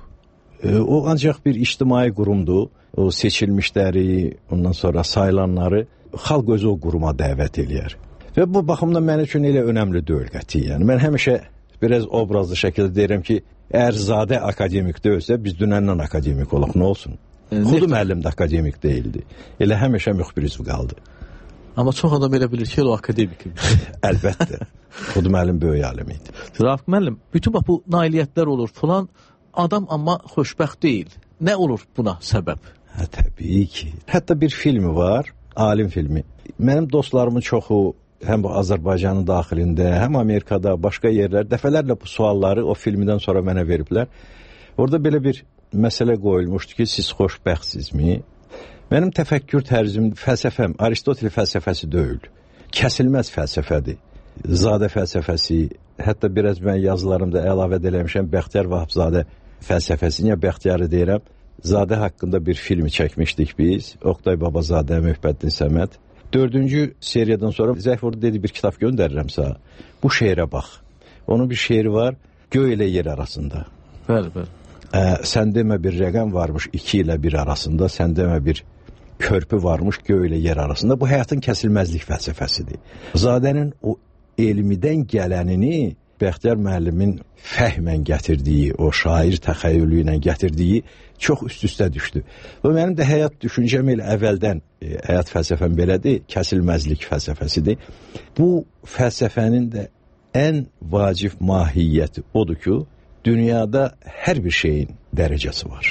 O ancaq bir ictimai qurumdur. O seçilmişləri, ondan sonra sayılanları xalq özü o quruma dəvət eləyər. Və bu baxımdan mənim üçün elə önəmli deyil qətiyyən. Mən həmişə biraz obrazlı şəkildə deyirəm ki, əgər Zadə akademik deyilsə, biz dünəndən akademik olaq, nə olsun? Xudu müəllim də akademik deyildi. Elə həmişə müxbir üzvü qaldı. Amma çox adam elə bilir ki, o akademik. Əlbəttə. Xudu müəllim böyük alim idi. Rafiq müəllim, bütün bu nailiyyətlər olur filan, adam amma xoşbəxt deyil. Nə olur buna səbəb? Təbii ki. Hətta bir filmi var, alim filmi. Mənim dostlarımın çoxu həm bu Azərbaycanın daxilində, həm Amerikada, başqa yerlər dəfələrlə bu sualları o filmdən sonra mənə veriblər. Orada belə bir məsələ qoyulmuşdu ki, siz xoşbəxtsizmi? Mənim təfəkkür tərzim, fəlsəfəm, Aristotel fəlsəfəsi deyil. Kəsilməz fəlsəfədir. Zadə fəlsəfəsi, hətta biraz mən yazılarımda əlavə eləmişəm, Bəxtiyar Vahabzadə fəlsəfəsini, ya Bəxtiyarı deyirəm. Zadə haqqında bir film çəkmişdik biz, Oqtay Babazadə, Möhbəddin Səməd. 4-cü seriyadan sonra Zəif orada dedi, bir kitab göndərirəm sənə. Bu şeirə bax. Onun bir şeiri var, göy ilə yer arasında. Bəli, bəli. Sən demə bir rəqəm varmış 2 ilə 1 arasında, sən demə bir körpü varmış göy ilə yer arasında. Bu həyatın kəsilməzlik fəlsəfəsidir. Zadənin o elmidən gələnini Bəxtiyar müəllimin fəhmən gətirdiyi, o şair təxəyyülü ilə gətirdiyi çox üst-üstə düşdü. Və mənim də həyat düşüncəm elə əvvəldən, həyat fəlsəfəm belədir, kəsilməzlik fəlsəfəsidir. Bu fəlsəfənin də ən vacib mahiyyəti odur ki, dünyada hər bir şeyin dərəcəsi var.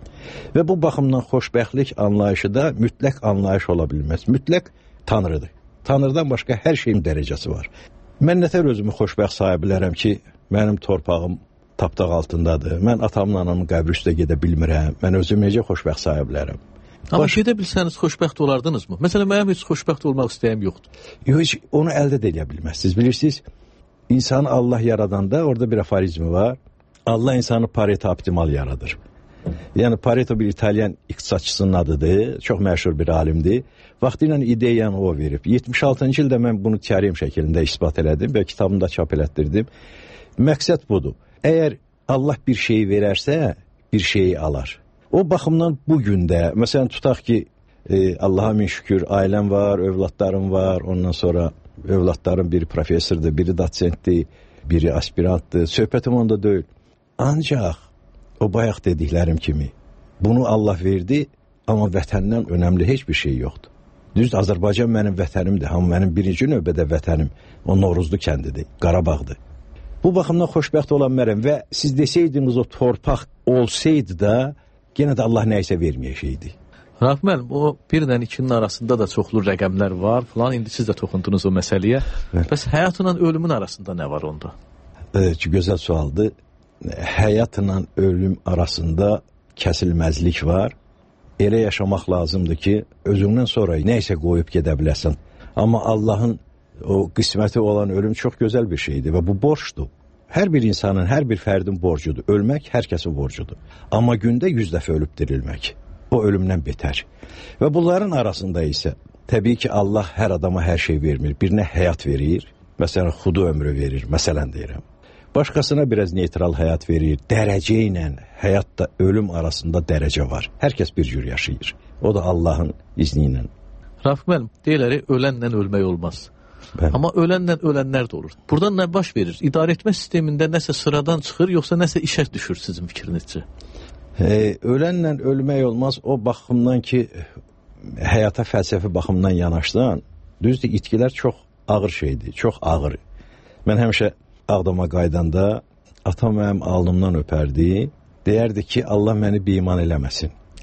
Və bu baxımdan xoşbəxtlik anlayışı da mütləq anlayış ola bilməz. Mütləq Tanrıdır. Tanrıdan başqa hər şeyin dərəcəsi var. Mən nətər özümü xoşbəxt saya bilərəm ki, mənim torpağım tapdaq altındadır. Mən atamla anamın qəbri üstə gedə bilmirəm. Mən özümü necə xoşbəxt saya bilərəm? Amma gedə bilsəniz xoşbəxt olardınızmı? Məsələn, mənim heç xoşbəxt olmaq istəyim yoxdur. Yox, heç onu əldə də edə bilməzsiniz. Bilirsiniz, insanı Allah yaradanda orada bir aforizmi var. Allah insanı Pareto optimal yaradır. Yəni Pareto bir İtalyan iqtisadçısının adıdır. Çox məşhur bir alimdir. Vaxtilə ideyanı o verib. 76-cı ildə mən bunu teorem şəklində isbat elədim və kitabımda çap elətdirdim. Məqsəd budur. Əgər Allah bir şeyi verərsə, bir şeyi alar. O baxımdan bugün də, məsələn tutaq ki, Allaha min şükür, ailəm var, övladlarım var, ondan sonra övladlarım biri professordur, biri doçentdir, biri aspirantdır. Söhbətim onda deyil. Ancaq o bayaq dediklərim kimi, bunu Allah verdi, amma vətəndən önəmli heç bir şey yoxdur. Düzdür, Azərbaycan mənim vətənimdir, amma mənim birinci növbədə vətənim o Novruzlu kəndidir, Qarabağdır. Bu baxımdan xoşbəxt olan mənəm və siz desəydiniz o torpaq olsaydı da, yenə də Allah nəysə verməyəcəkdi. Rafiq müəllim, o 1 ilə 2-nin arasında da çoxlu rəqəmlər var falan, indi siz də toxundunuz o məsələyə. Bəs həyatla ölümün arasında nə var onda? Gözəl sualdır. Həyatla ölüm arasında kəsilməzlik var. Elə yaşamaq lazımdır ki, özündən sonra nəysə qoyub gedə biləsən. Amma Allahın o qisməti olan ölüm çox gözəl bir şeydir və bu borcdur. Hər bir insanın, hər bir fərdin borcudur. Ölmək hər kəsin borcudur. Amma gündə 100 dəfə ölüb dirilmək, o ölümdən betər. Və bunların arasında isə təbii ki, Allah hər adama hər şey vermir. Birinə həyat verir, məsələn, xudu ömrü verir, məsələn deyirəm. Başqasına biraz neytral həyat verir. Dərəcə ilə həyatla ölüm arasında dərəcə var. Hər kəs bir cür yaşayır. O da Allahın izni ilə. Rafiq müəllim, deyirlər, ölənlə ölmək olmaz. Amma ölənlə ölənlər də olur. Buradan nə baş verir? İdarə etmə sistemində nəsə sıradan çıxır, yoxsa nəsə işə düşür sizin fikrinizcə? Ölənlə ölmək olmaz. O baxımdan ki, həyata fəlsəfi baxımdan yanaşsan, düzdür, itkilər çox ağır şeydir, çox ağır. Mən həmişə Ağdama qaydanda atam mənim alnımdan öpərdi, deyərdi ki, Allah məni biiman eləməsin.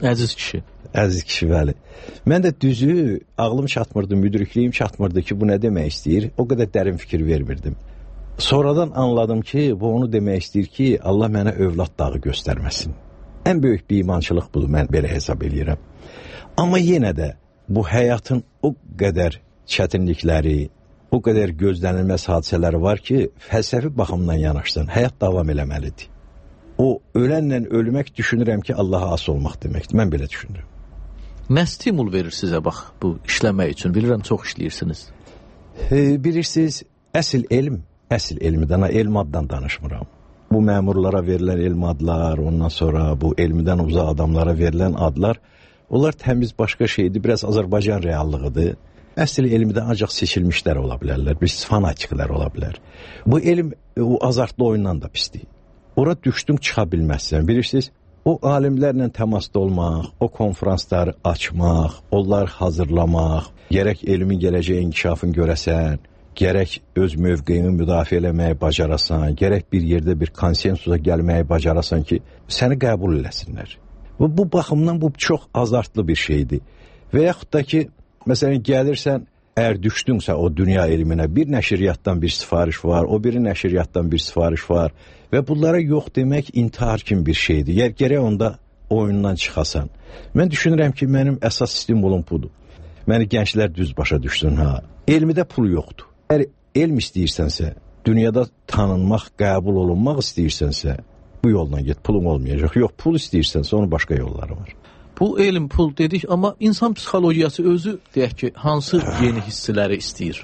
Əziz kişi. Əziz kişi, bəli. Mən də düzü ağlım çatmırdı, müdrikliyim çatmırdı ki, bu nə demək istəyir? O qədər dərin fikir vermirdim. Sonradan anladım ki, bu onu demək istəyir ki, Allah mənə övlad dağı göstərməsin. Ən böyük bir imançılıq budur, mən belə hesab edirəm. Amma yenə də bu həyatın o qədər çətinlikləri, o qədər gözlənilməz hadisələri var ki, fəlsəfi baxımdan yanaşsan, həyat davam eləməlidir. O ölənlə ölmək düşünürəm ki, Allaha as olmaq deməkdir. Mən belə düşünürəm. Nə stimul verir sizə bax bu işləmək üçün? Bilirəm, çox işləyirsiniz. Bilirsiniz, əsl elmdən, elm addan danışmıram. Bu məmurlara verilən elm adlar, ondan sonra bu elmidən uzaq adamlara verilən adlar, onlar təmiz başqa şeydir, biraz Azərbaycan reallığıdır. Əsl elmdən ancaq seçilmişlər ola bilərlər, bir fanatiklər ola bilər. Bu elm o azartlı oyundan da pisdir. Ora düşdün, çıxa bilməzsən. Bilirsiniz, o alimlərlə təmasda olmaq, o konferansları açmaq, onları hazırlamaq, gərək elmin gələcək inkişafını görəsən, gərək öz mövqeyini müdafiə eləməyi bacarasan, gərək bir yerdə bir konsensusa gəlməyi bacarasan ki, səni qəbul eləsinlər. Bu baxımdan bu çox azartlı bir şeydir. Və yaxud da ki, məsələn, gəlirsən, əgər düşdünsə o dünya elminə, bir nəşriyyatdan bir sifariş var, o biri nəşriyyatdan bir sifariş var və bunlara yox demək intihar kimi bir şeydir. Gərək onda oyundan çıxasan. Mən düşünürəm ki, mənim əsas stimulum budur. Məni gənclər düz başa düşsün, elmidə pul yoxdur. Əgər elm istəyirsənsə, dünyada tanınmaq, qəbul olunmaq istəyirsənsə, bu yolla get, pulun olmayacaq. Yox, pul istəyirsənsə, onun başqa yolları var. Bu elm, pul dedik, amma insan psixologiyası özü, deyək ki, hansı yeni hissləri istəyir?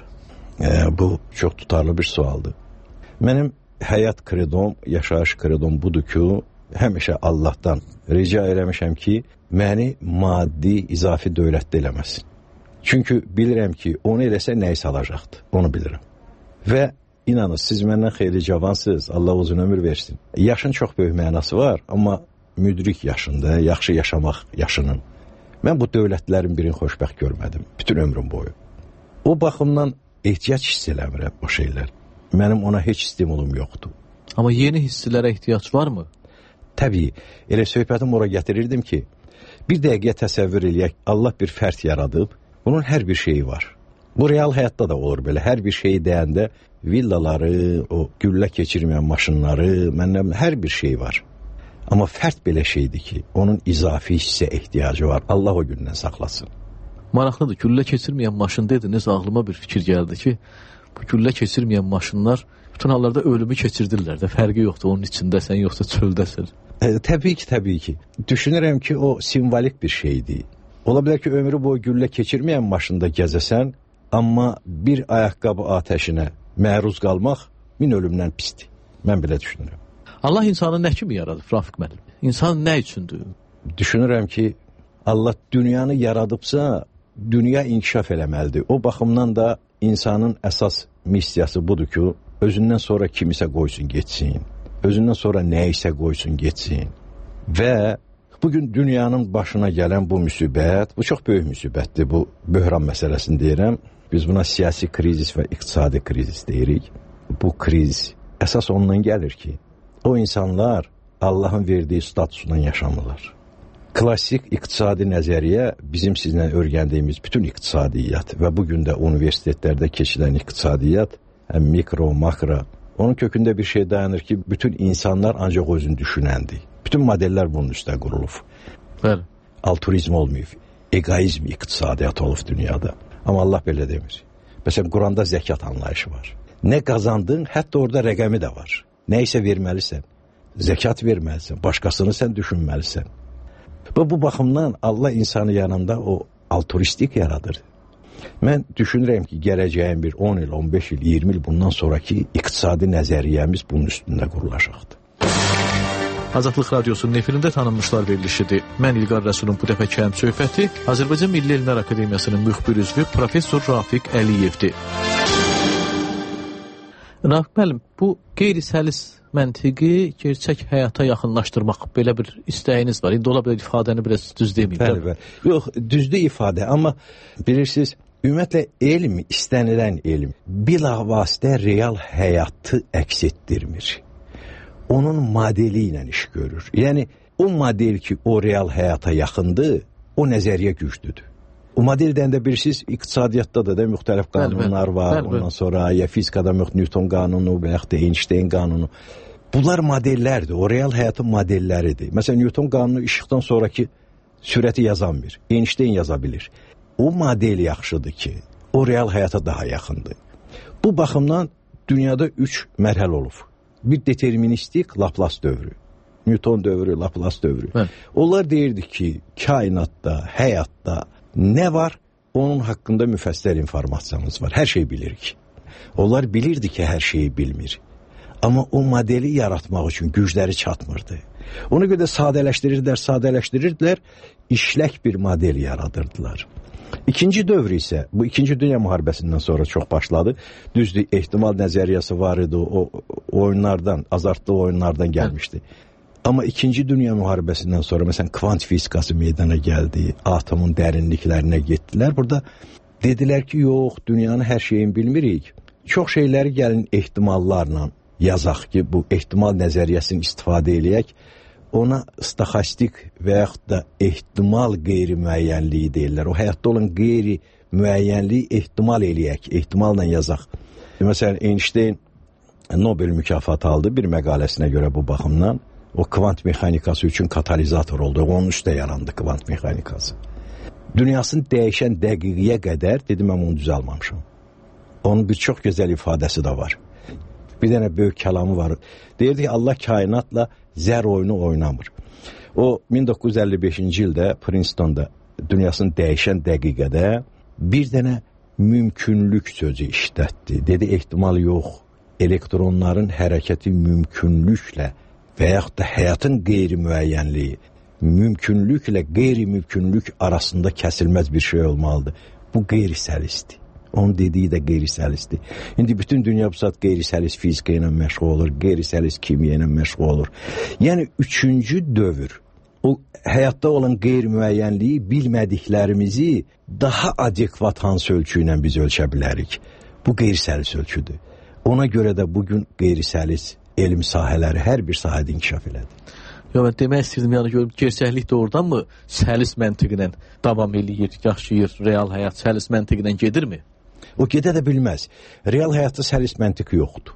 Bu çox tutarlı bir sualdır. Mənim həyat kredom, yaşayış kredom budur ki, həmişə Allahdan rica eləmişəm ki, məni maddi, izafi dövlətdə eləməsin. Çünki bilirəm ki, onu eləsə nəyisə alacaqdır, onu bilirəm. Və inanın, siz məndən xeyli cavansınız, Allah uzun ömür versin. Yaşın çox böyük mənası var, amma müdrik yaşında, yaxşı yaşamaq yaşının. Mən bu dövlətlərin birini xoşbəxt görmədim, bütün ömrüm boyu. O baxımdan ehtiyac hiss eləmirəm o şeylər. Mənim ona heç stimulum yoxdur. Amma yeni hisslərə ehtiyac varmı? Təbii, elə söhbətim ora gətirirdim ki, bir dəqiqə təsəvvür eləyək, Allah bir fərd yaradıb, bunun hər bir şeyi var. Bu real həyatda da olur belə, hər bir şeyi deyəndə villaları, o güllə keçirməyən maşınları, məndən hər bir şey var. Amma fərd belə şeydir ki, onun izafi hissə ehtiyacı var. Allah o gündən saxlasın. Maraqlıdır, güllə keçirməyən maşın dediniz, ağlıma bir fikir gəldi ki, bu güllə keçirməyən maşınlar bütün hallarda ölümü keçirdirlər də, fərqi yoxdur, onun içindəsən, yoxsa çöldəsən. Təbii ki. Düşünürəm ki, o simvolik bir şeydir. Ola bilər ki, ömrü boyu güllə keçirməyən maşında gəzəsən, amma bir ayaqqabı atəşinə məruz qalmaq min ölümdən pisdir. Mən belə düşünürəm. Allah insanı nə kimi yaradır, Rafiq müəllim? İnsan nə üçündür? Düşünürəm ki, Allah dünyanı yaradıbsa, dünya inkişaf eləməlidir. O baxımdan da insanın əsas missiyası budur ki, özündən sonra kimisə qoysun getsin, özündən sonra nəyisə qoysun getsin. Və bugün dünyanın başına gələn bu müsibət, bu çox böyük müsibətdir, bu böhran məsələsini deyirəm. Biz buna siyasi krizis və iqtisadi krizis deyirik. Bu kriz əsas ondan gəlir ki, o insanlar Allahın verdiyi statusundan yaşamırlar. Klassik iqtisadi nəzəriyyə bizim sizlə öyrəndiyimiz bütün iqtisadiyyat və bugün də universitetlərdə keçilən iqtisadiyyat, həm mikro, makro, onun kökündə bir şey dayanır ki, bütün insanlar ancaq özünü düşünəndir. Bütün modellər bunun üstə qurulub. Bəli. Altruizm olmayıb, egoizm iqtisadiyyat olub dünyada. Amma Allah belə demir. Məsələn, Quranda zəkat anlayışı var. Nə qazandın, hətta orada rəqəmi də var. Nə isə verməlisən, zəkat verməlisən, başqasını sən düşünməlisən. Və bu baxımdan Allah insanı yanında o altruistik yaradır. Mən düşünürəm ki, gələcəyin bir 10 il, 15 il, 20 il bundan sonraki iqtisadi nəzəriyyəmiz bunun üstündə qurulacaqdır. Azadlıq Radiosunun efirində tanınmışlar verilişidir. Mən İlqar Rəsulun bu dəfə kələm söhbəti Azərbaycan Milli Elmlər Akademiyasının müxbir üzvü Professor Rafiq Əliyevdir. Rafiq müəllim, bu qeyri-səlis məntiqi gerçək həyata yaxınlaşdırmaq, belə bir istəyiniz var. İndi ola bilər ifadəni biraz düz deməyim. Bəli. Yox, düzdür ifadə, amma bilirsiniz, ümumiyyətlə elm, istənilən elm bilavasitə real həyatı əks etdirmir. Onun modeli ilə iş görür. Yəni, o model ki, o real həyata yaxındır, o nəzəriyyə güclüdür. O modeldən də bilirsiniz, iqtisadiyyatda da müxtəlif qanunlar var. Ondan sonra ya fizikada Newton qanunu və yaxud da Einstein qanunu. Bunlar modellərdir, o real həyatın modelləridir. Məsələn, Newton qanunu işıqdan sonraki sürəti yazanmır, Einstein yaza bilir. O model yaxşıdır ki, o real həyata daha yaxındır. Bu baxımdan dünyada 3 mərhələ olub. Bir deterministik Laplace dövrü, Newton dövrü, Laplace dövrü. Onlar deyirdi ki, kainatda, həyatda nə var? Onun haqqında müfəssəl informasiyamız var. Hər şey bilirik. Onlar bilirdi ki, hər şeyi bilmir. Amma o modeli yaratmaq üçün gücləri çatmırdı. Ona görə sadələşdirirdilər, işlək bir model yaradırdılar. İkinci dövr isə, bu 2-ci Dünya müharibəsindən sonra çox başladı. Düzdür, ehtimal nəzəriyyəsi var idi, o oyunlardan, azartlı oyunlardan gəlmişdi. Amma 2-ci Dünya müharibəsindən sonra, məsələn, kvant fizikası meydana gəldi, atomun dərinliklərinə getdilər. Burada dedilər ki, yox, dünyanın hər şeyini bilmirik. Çox şeyləri gəlin ehtimallarla yazaq ki, bu ehtimal nəzəriyyəsini istifadə eləyək. Ona stoxastik və yaxud da ehtimal qeyri-müəyyənliyi deyirlər. O həyatda olan qeyri-müəyyənliyi ehtimal eləyək, ehtimalla yazaq. Məsələn, Einstein Nobel mükafatı aldı bir məqaləsinə görə bu baxımdan. O kvant mexanikası üçün katalizator oldu. Onun üstə yarandı kvant mexanikası. Dünyasını dəyişən dəqiqəyə qədər, dedim, mən onu düz almamışam. Onun bir çox gözəl ifadəsi də var. Bir dənə böyük kəlamı var. Deyirdi ki, Allah kainatla zər oyunu oynamır. O 1955-ci ildə Princeton'da dünyasını dəyişən dəqiqədə bir dənə mümkünlük sözü işlətdi. Dedi, ehtimal yox, elektronların hərəkəti mümkünlüklə və yaxud da həyatın qeyri-müəyyənliyi, mümkünlüklə qeyri-mümkünlük arasında kəsilməz bir şey olmalıdır. Bu qeyri-səlisdir. Onun dediyi də qeyri-səlisdir. İndi bütün dünya bu saat qeyri-səlis fizika ilə məşğul olur, qeyri-səlis kimya ilə məşğul olur. Yəni, 3-cü dövr, o həyatda olan qeyri-müəyyənliyi, bilmədiklərimizi daha adekvat hansı ölçü ilə biz ölçə bilərik. Bu qeyri-səlis ölçüdür. Ona görə də bugün qeyri-səlis elm sahələri hər bir sahədə inkişaf elədi. Yo, mən demək istəyirdim, yəni görüm, gerçəklik də oradan mı səlis məntiqlə davam eləyir, yaşayır, real həyat səlis məntiqlə gedirmi? O gedə də bilməz. Real həyatda səlis məntiq yoxdur.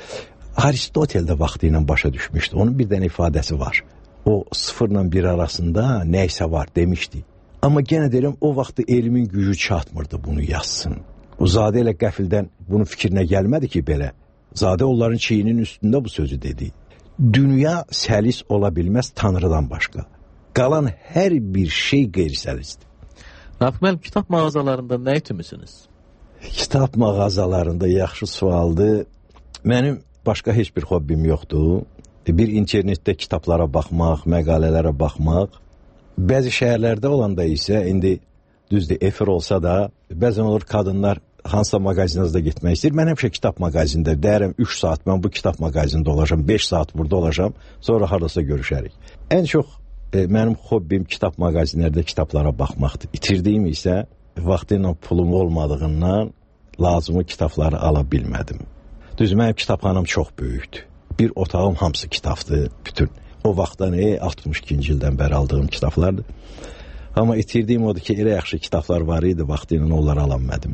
Aristotel də vaxtı ilə başa düşmüşdü. Onun bir dənə ifadəsi var. O 0 ilə 1 arasında nəysə var demişdi. Amma yenə deyirəm, o vaxtda elmin gücü çatmırdı bunu yazsın. O Zadə ilə qəfildən bunun fikrinə gəlmədi ki, belə. Zadə onların çiyinin üstündə bu sözü dedi. Dünya səlis ola bilməz Tanrıdan başqa. Qalan hər bir şey qeyri-səlisdir. Rafiq müəllim, kitab mağazalarında nə etmisiniz? Kitab mağazalarında yaxşı sualdır. Mənim başqa heç bir hobbim yoxdur. Bir internetdə kitablara baxmaq, məqalələrə baxmaq. Bəzi şəhərlərdə olanda isə, indi düzdür, efir olsa da, bəzən olur qadınlar hansısa mağazinizdə getmək istəyir. Mən həmişə kitab mağazində deyərəm 3 saat mən bu kitab mağazində olacam, 5 saat burada olacam, sonra haradasa görüşərik. Ən çox mənim hobbim kitab mağazinlərdə kitablara baxmaqdır. İtirdiyim isə vaxtı ilə pulum olmadığından lazımı kitabları ala bilmədim. Düz, mənim kitabxanam çox böyükdür. Bir otağım hamısı kitabdır, bütün. O vaxtdan 62-ci ildən bəri aldığım kitablardır. Amma itirdiyim odur ki, elə yaxşı kitablar var idi, vaxtı ilə onları alanmadım.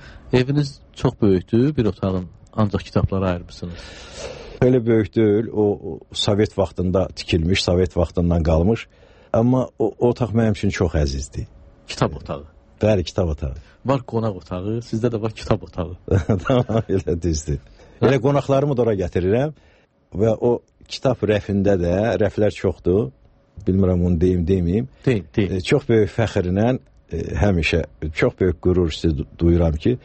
Eviniz çox böyükdür, bir otağın ancaq kitablara ayırmışsınız. Öyle böyük deyil, o Sovet vaxtında tikilmiş, Sovet vaxtından qalmış. Amma o otaq mənim üçün çox əzizdir. Kitab otağı. Bəli, kitab otağı. Var qonaq otağı, sizdə də var kitab otağı. Tamam, elə düzdür. Elə qonaqlarımı da ora gətirirəm və o kitab rəfində də, rəflər çoxdur. Bilmirəm onu deməyim. Deyim. Çox böyük fəxrlə, həmişə çox böyük qürur sizi duyuram ki,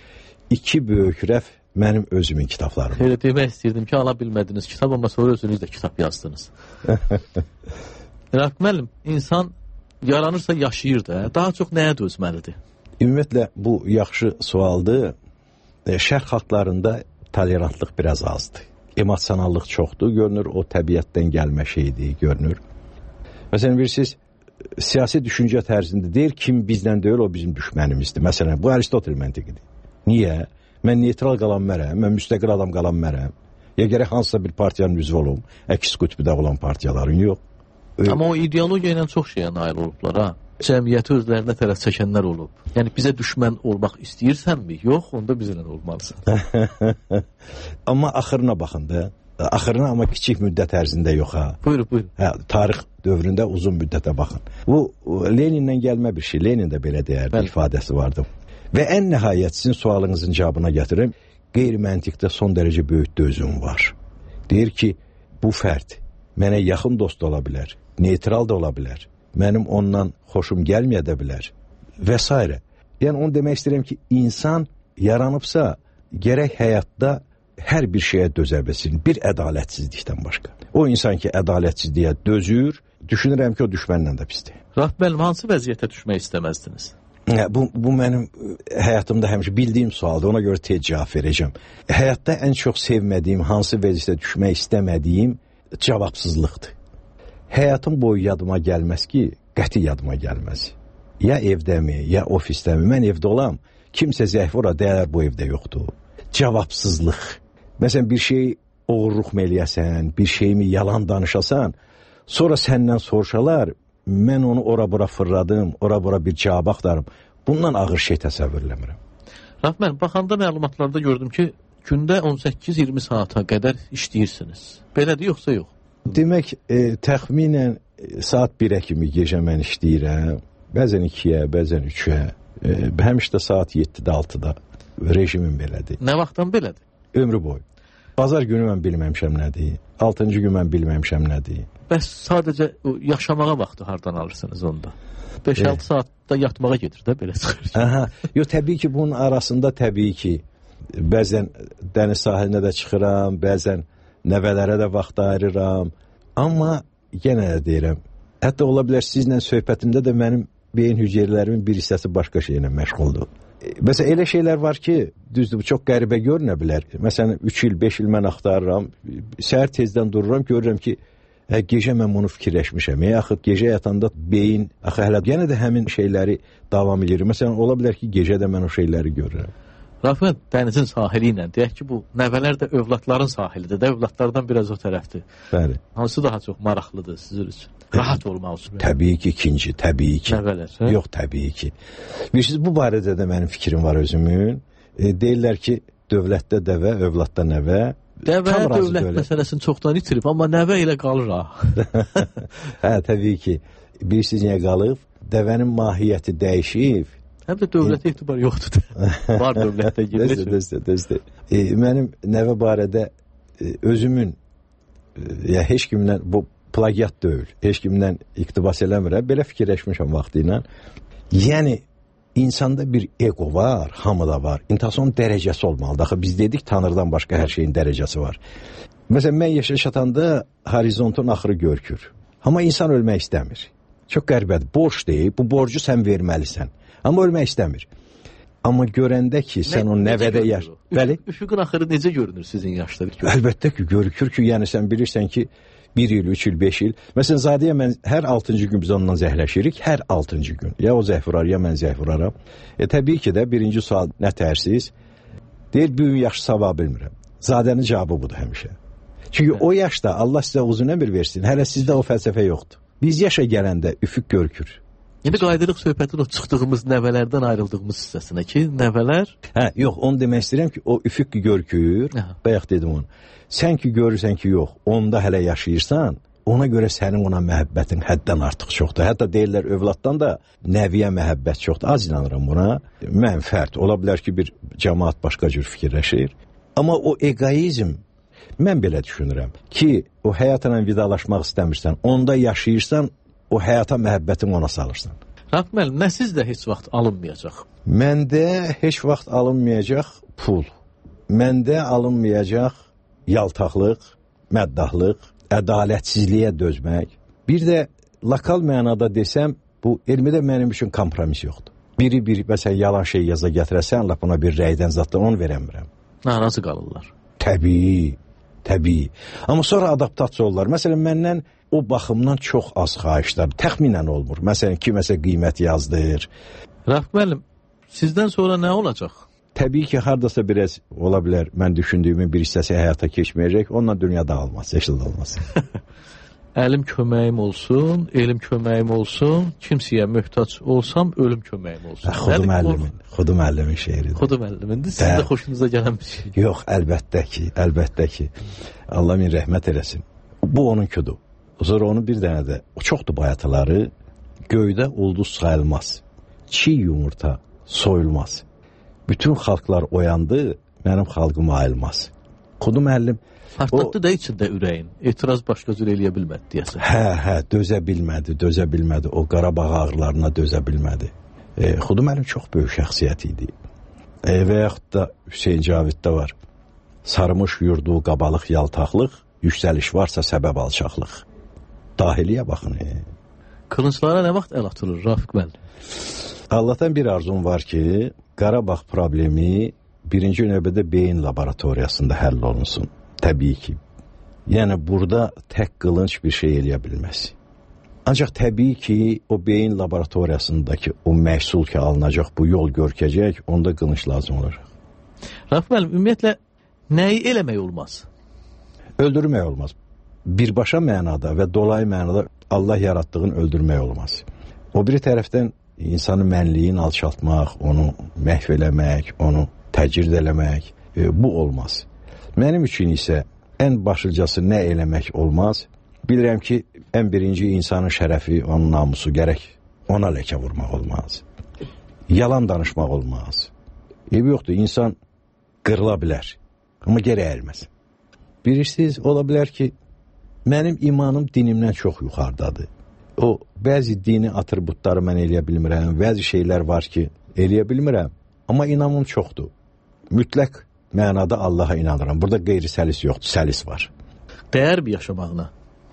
2 böyük rəf mənim özümün kitablarım. Elə demək istəyirdim ki, ala bilmədiniz kitab, amma sonra özünüz də kitab yazdınız. Rafiq müəllim, insan yaranırsa yaşayır da, daha çox nəyə dözməlidir? Ümumiyyətlə, bu yaxşı sualdır. Şərq xalqlarında tolerantlıq biraz azdır. Emosionallıq çoxdur, görünür, o təbiətdən gəlmə şeydir, görünür. Məsələn, bilirsiniz, siyasi düşüncə tərzində deyir, kim bizdən deyil, o bizim düşmənimizdir. Məsələn, bu Aristotel məntiqidir. Niyə? Mən neytral qalan mərəm, mən müstəqil adam qalan mərəm. Ya gərək hansısa bir partiyanın üzvü olum, əks qütbüdə olan partiyaların yox. Amma o ideologiya ilə çox şeyə nail olublar, ha. Cəmiyyəti özlərinə tərəf çəkənlər olub. Yəni bizə düşmən olmaq istəyirsənmi? Yox, onda bizlə olmalısan. Amma axırına baxın da. Axırına amma kiçik müddət ərzində yox ha. Buyurun, buyurun. Tarix dövründə uzun müddətə baxın. Bu Lenindən gəlmə bir şey. Lenin də belə deyərdi, ifadəsi vardı. Və ən nəhayət sizin sualınızın cavabına gətirim. Qeyri-məntiqdə son dərəcə böyük dözüm var. Deyir ki, bu fərd mənə yaxın dost ola bilər, neytral da ola bilər, mənim ondan xoşum gəlməyə də bilər və s. Yəni onu demək istəyirəm ki, insan yaranıbsa gərək həyatda hər bir şeyə dözə bilsin, bir ədalətsizlikdən başqa. O insan ki, ədalətsizliyə dözür, düşünürəm ki, o düşmənlə də pisdir. Rauf müəllim, hansı vəziyyətə düşmək istəməzdiniz? Bu mənim həyatımda həmişə bildiyim sualdır, ona görə tez cavab verəcəm. Həyatda ən çox sevmədiyim, hansı vəziyyətə düşmək istəmədiyim cavabsızlıqdır. Həyatım boyu yadıma gəlməz ki, qəti yadıma gəlməz. Ya evdəmi, ya ofisdəmi, mən evdə olam, kimsə zəng vura, deyər bu evdə yoxdur. Cavabsızlıq. Məsələn, bir şey oğurluq eləyəsən, bir şeyimi yalan danışasan, sonra səndən soruşalar, mən onu ora-bura fırladım, ora-bura bir cavab axtarım. Bundan ağır şey təsəvvür eləmirəm. Rauf müəllim, baxanda məlumatlarda gördüm ki, gündə 18-20 saata qədər işləyirsiniz. Belədir, yoxsa yox? Demək, təxminən saat 1-ə kimi gecə mən işləyirəm. Bəzən 2-yə, bəzən 3-ə. Həmişə də saat 7-də, 6-da rejimim belədir. Nə vaxtdan belədir? Ömrü boyu. Bazar günü mən bilməmişəm nədir. 6-cı gün mən bilməmişəm nədir. Bəs sadəcə yaşamağa vaxtı hardan alırsınız onda? 5-6 saatda yatmağa gedir də, belə çıxır. Aha, yox, təbii ki, bunun arasında təbii ki, bəzən dəniz sahilinə də çıxıram, bəzən nəvələrə də vaxt ayırıram. Amma yenə də deyirəm, hətta ola bilər sizlə söhbətimdə də mənim beyin hüceyrələrimin bir hissəsi başqa şeylə məşğuldur. Məsələn, elə şeylər var ki, düzdür, bu çox qəribə görünə bilər. Məsələn, 3 il, 5 il mən axtarıram, səhər tezdən dururam, görürəm ki, gecə mən bunu fikirləşmişəm. Yaxud gecə yatanda beyin, hələ yenə də həmin şeyləri davam edir. Məsələn, ola bilər ki, gecə də mən o şeyləri görürəm. Rauf müəllim, dənizin sahili ilə, deyək ki, bu nəvələr də övladların sahilidir də, övladlardan biraz o tərəfdir. Bəli. Hansı daha çox maraqlıdır sizin üçün? Rahat olmaq üçün. Təbii ki, ikinci, təbii ki. Nəvələr, yox, təbii ki. Bilirsiniz, bu barədə də mənim fikrim var özümün. Deyirlər ki, dövlətdə dəvə, övladda nəvə. Dəvə dövlət məsələsini çoxdan itirib, amma nəvə ilə qalır ha. Hə, təbii ki. Bilirsiniz, niyə qalıb? Dəvənin mahiyyəti dəyişib. Həm də dövlətə etibar yoxdur. Var dövlətdə gedir. Düzdür. Mənim nəvə barədə özümün, ya heç kimlə, bu plagiat deyil, heç kimdən iqtibas eləmirəm, belə fikirləşmişəm vaxtı ilə. Yəni, insanda bir ego var, hamıda var. İnsanın dərəcəsi olmalıdır. Axı biz dedik, Tanrıdan başqa hər şeyin dərəcəsi var. Məsələn, mən yaşa çatanda horizontun axırı görükür. Amma insan ölmək istəmir. Çox qəribədir. Borc deyil, bu borcu sən verməlisən. Amma ölmək istəmir. Amma görəndə ki, sən o nəvədə yaş... Bəli? Üfüqün axırı necə görünür sizin yaşda? Əlbəttə ki, görükür ki, yəni sən bilirsən ki, 1 il, 3 il, 5 il. Məsələn, Zadiyə mən hər 6-cı gün biz onunla zəhləşirik, hər 6-cı gün. Ya o zəh vurar, ya mən zəh vuraram. Təbii ki də birinci sual nə tərsiz? Deyir, bu gün yaxşı sabah bilmirəm. Zadənin cavabı budur həmişə. Çünki o yaşda Allah sizə uzun ömür versin, hələ sizdə o fəlsəfə yoxdur. Biz yaşa gələndə üfüq görükür. İndi qaydırıq söhbətin o çıxdığımız nəvələrdən ayrıldığımız hissəsinə ki, nəvələr... Yox, onu demək istəyirəm ki, o üfüq ki görükür, bayaq dedim onu. Sən ki görürsən ki, yox, onda hələ yaşayırsan, ona görə sənin ona məhəbbətin həddən artıq çoxdur. Hətta deyirlər, övladdan da nəviyə məhəbbət çoxdur. Az inanıram buna. Mən fərd. Ola bilər ki, bir cəmaat başqa cür fikirləşir. Amma o egoizm, mən belə düşünürəm ki, o həyatla vidalaşmaq istəmirsən, onda yaşayırsan, o həyata məhəbbətin ona salırsan. Rauf müəllim, nə sizdə heç vaxt alınmayacaq? Məndə heç vaxt alınmayacaq pul. Məndə alınmayacaq yaltaqlıq, məddahlıq, ədalətsizliyə dözmək. Bir də lokal mənada desəm, bu elmdə mənim üçün kompromis yoxdur. Biri məsələn, yalan şey yaza gətirəsən, lap ona bir rəydən zatdan onu verəmirəm. Narazı qalırlar. Təbii. Amma sonra adaptasiya olurlar. Məsələn, məndən o baxımdan çox az xahişlər, təxminən olmur. Məsələn, kiməsə qiymət yazdır. Rauf müəllim, sizdən sonra nə olacaq? Təbii ki, hardasa biraz ola bilər, mən düşündüyümün bir hissəsi həyata keçməyəcək, onunla dünya dağılmaz, yaşıl olmaz. Əlim köməyim olsun, elim köməyim olsun, kimsəyə möhtac olsam, ölüm köməyim olsun. Xudu müəllimin şeiridir. Xudu müəllimindir. Sizin də xoşunuza gələn bir şey. Yox, əlbəttə ki. Allah min rəhmət eləsin. Bu onunkudur. Sonra onun bir dənə də, çoxdur bayataları, göydə ulduz sayılmaz, çiğ yumurta soyulmaz. Bütün xalqlar oyandı, mənim xalqım ayılmaz. Xudu müəllim Partlatdı da içində ürəyin. Etiraz başqa cür eləyə bilmədi deyəsən. Hə, dözə bilmədi. O Qarabağ ağrılarına dözə bilmədi. Xudu müəllim çox böyük şəxsiyyət idi. Və yaxud da Hüseyn Caviddə var. Sarımış yurdu qabalıq yaltaqlıq, yüksəliş varsa səbəb alçaqlıq. Dahiliyə baxın. Qılınclara nə vaxt əl atılır, Rafiq müəllim? Allahdan bir arzum var ki, Qarabağ problemi birinci növbədə beyin laboratoriyasında həll olunsun. Təbii ki. Yəni, burada tək qılınc bir şey eləyə bilməz. Ancaq təbii ki, o beyin laboratoriyasındakı o məhsul ki, alınacaq, bu yol görkəcək, onda qılınc lazım olacaq. Rafiq müəllim, ümumiyyətlə, nəyi eləmək olmaz? Öldürmək olmaz. Birbaşa mənada və dolayı mənada Allah yaratdığını öldürmək olmaz. O biri tərəfdən insanın mənliyin alçaltmaq, onu məhv eləmək, onu təcrid eləmək, bu olmaz. Mənim üçün isə ən başlıcası nə eləmək olmaz? Bilirəm ki, ən birinci insanın şərəfi, onun namusu gərək ona ləkə vurmaq olmaz. Yalan danışmaq olmaz. Yoxdur, insan qırıla bilər, amma geri əyilməz. Bilirsiniz, ola bilər ki, mənim imanım dinimdən çox yuxarıdadır. O, bəzi dini atributları mən eləyə bilmirəm, bəzi şeylər var ki, eləyə bilmirəm, amma inamım çoxdur. Mütləq mənada Allaha inanıram. Burada qeyri-səlis yoxdur, səlis var. Dəyər bir yaşamağına?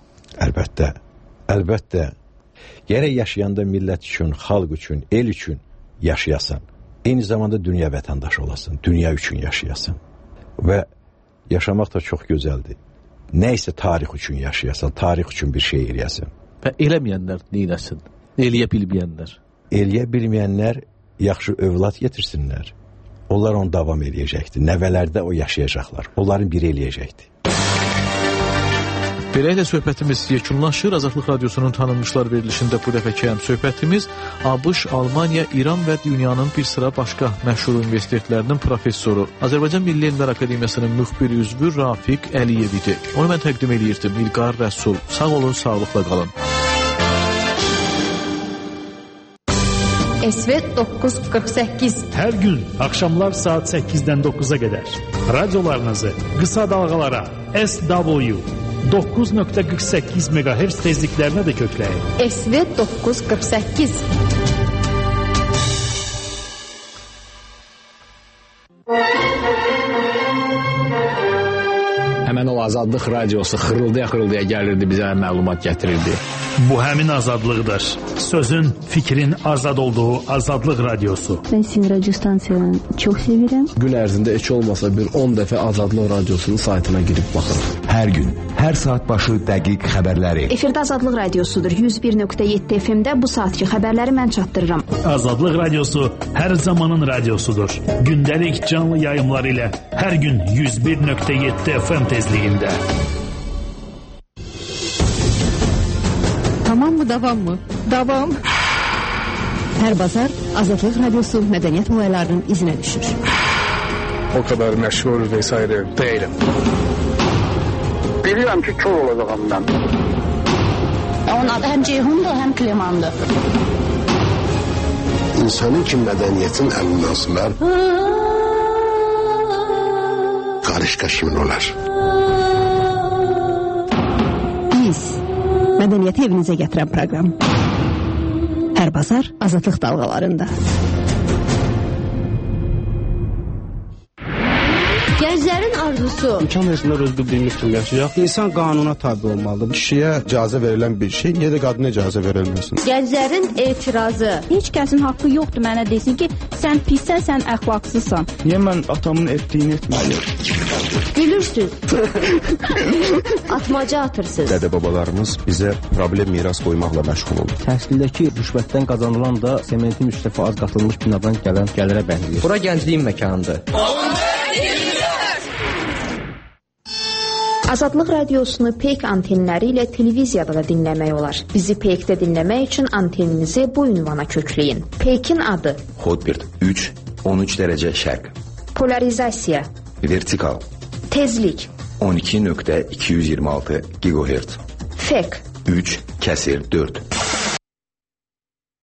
Əlbəttə. Gərək yaşayanda millət üçün, xalq üçün, el üçün yaşayasan. Eyni zamanda dünya vətəndaşı olasın, dünya üçün yaşayasan. Və yaşamaq da çox gözəldir. Nə isə tarix üçün yaşayasan, tarix üçün bir şey eləyəsən. Və eləməyənlər neyləsin? Eləyə bilməyənlər? Eləyə bilməyənlər yaxşı övlad getirsinlər. Onlar onu davam eləyəcəkdir. Nəvələrdə o yaşayacaqlar. Onların biri eləyəcəkdir. Beləliklə söhbətimiz yekunlaşır. Azadlıq Radiosunun tanınmışlar verilişində bu dəfəki həm söhbətimiz ABŞ, Almaniya, İran və dünyanın bir sıra başqa məşhur universitetlərinin professoru, Azərbaycan Milli Elmlər Akademiyasının müxbir üzvü Rafiq Əliyev idi. Onu mən təqdim edirdim. İlqar Rəsul. Sağ olun, sağlıqla qalın. SV 948. Hər gün axşamlar saat 8-dən 9-a qədər radiolarınızı qısa dalğalara SW 9.48 MHz tezliklərinə də kökləyin. SV 948. Həmən o Azadlıq Radiosu xırıldaya gəlirdi, bizə məlumat gətirirdi. Bu həmin azadlıqdır. Sözün, fikrin azad olduğu Azadlıq Radiosu. Ben sizin radyo stansiyanı çok sevirəm. Gün ərzində heç olmasa bir 10 dəfə Azadlıq Radiosunun saytına girib baxırım. Hər gün, hər saat başı dəqiq xəbərləri. Efirdə Azadlıq Radiosudur. 101.7 FM-də bu saatki xəbərləri mən çatdırıram. Azadlıq Radiosu hər zamanın radiosudur. Gündəlik canlı yayımlar ilə hər gün 101.7 FM tezliyində. Tamam mı, davam mı? Davam. Hər bazar Azadlıq Radiosu mədəniyyət olaylarının izinə düşür. O kadar məşhur vesaire değilim. Biliyorum ki kör olacağım ben. Onun adı hem Ceyhun'dur hem Kleman'dır. İnsanın ki mədəniyyətin əlindən sınar, qarışqa kimin olar? Biz mədəniyyəti evinizə gətirən proqram. Hər bazar Azadlıq dalğalarında. Gənclərin arzusu. İmkan versinlər öz bildiyimiz kimi yaşayaq. İnsan qanuna tabi olmalıdır. Kişiyə icazə verilən bir şey, ya da qadına icazə verilməsin. Gənclərin etirazı. Heç kəsin haqqı yoxdur mənə desin ki, sən pissən, sən əxlaqsızsan. Niyə mən atamın etdiyini etməliyim? Gülürsüz. Atmaca atırsınız. Dədə-babalarımız bizə problem miras qoymaqla məşğul oldu. Təhsildəki rüşvətdən qazanılan da sementin 3 dəfə az qatılmış binadan gələn gəlirə bənzəyir. Bura gəncliyin məkanıdır. Azadlıq radiosunu Peyk antenləri ilə televiziyada da dinləmək olar. Bizi Peykdə dinləmək üçün anteninizi bu ünvana kökləyin. Peykin adı: Hotbird 3, 13 dərəcə şərq. Polarizasiya: Vertikal. Tezlik: 12.226 GHz. Fek: 3 kəsir 4.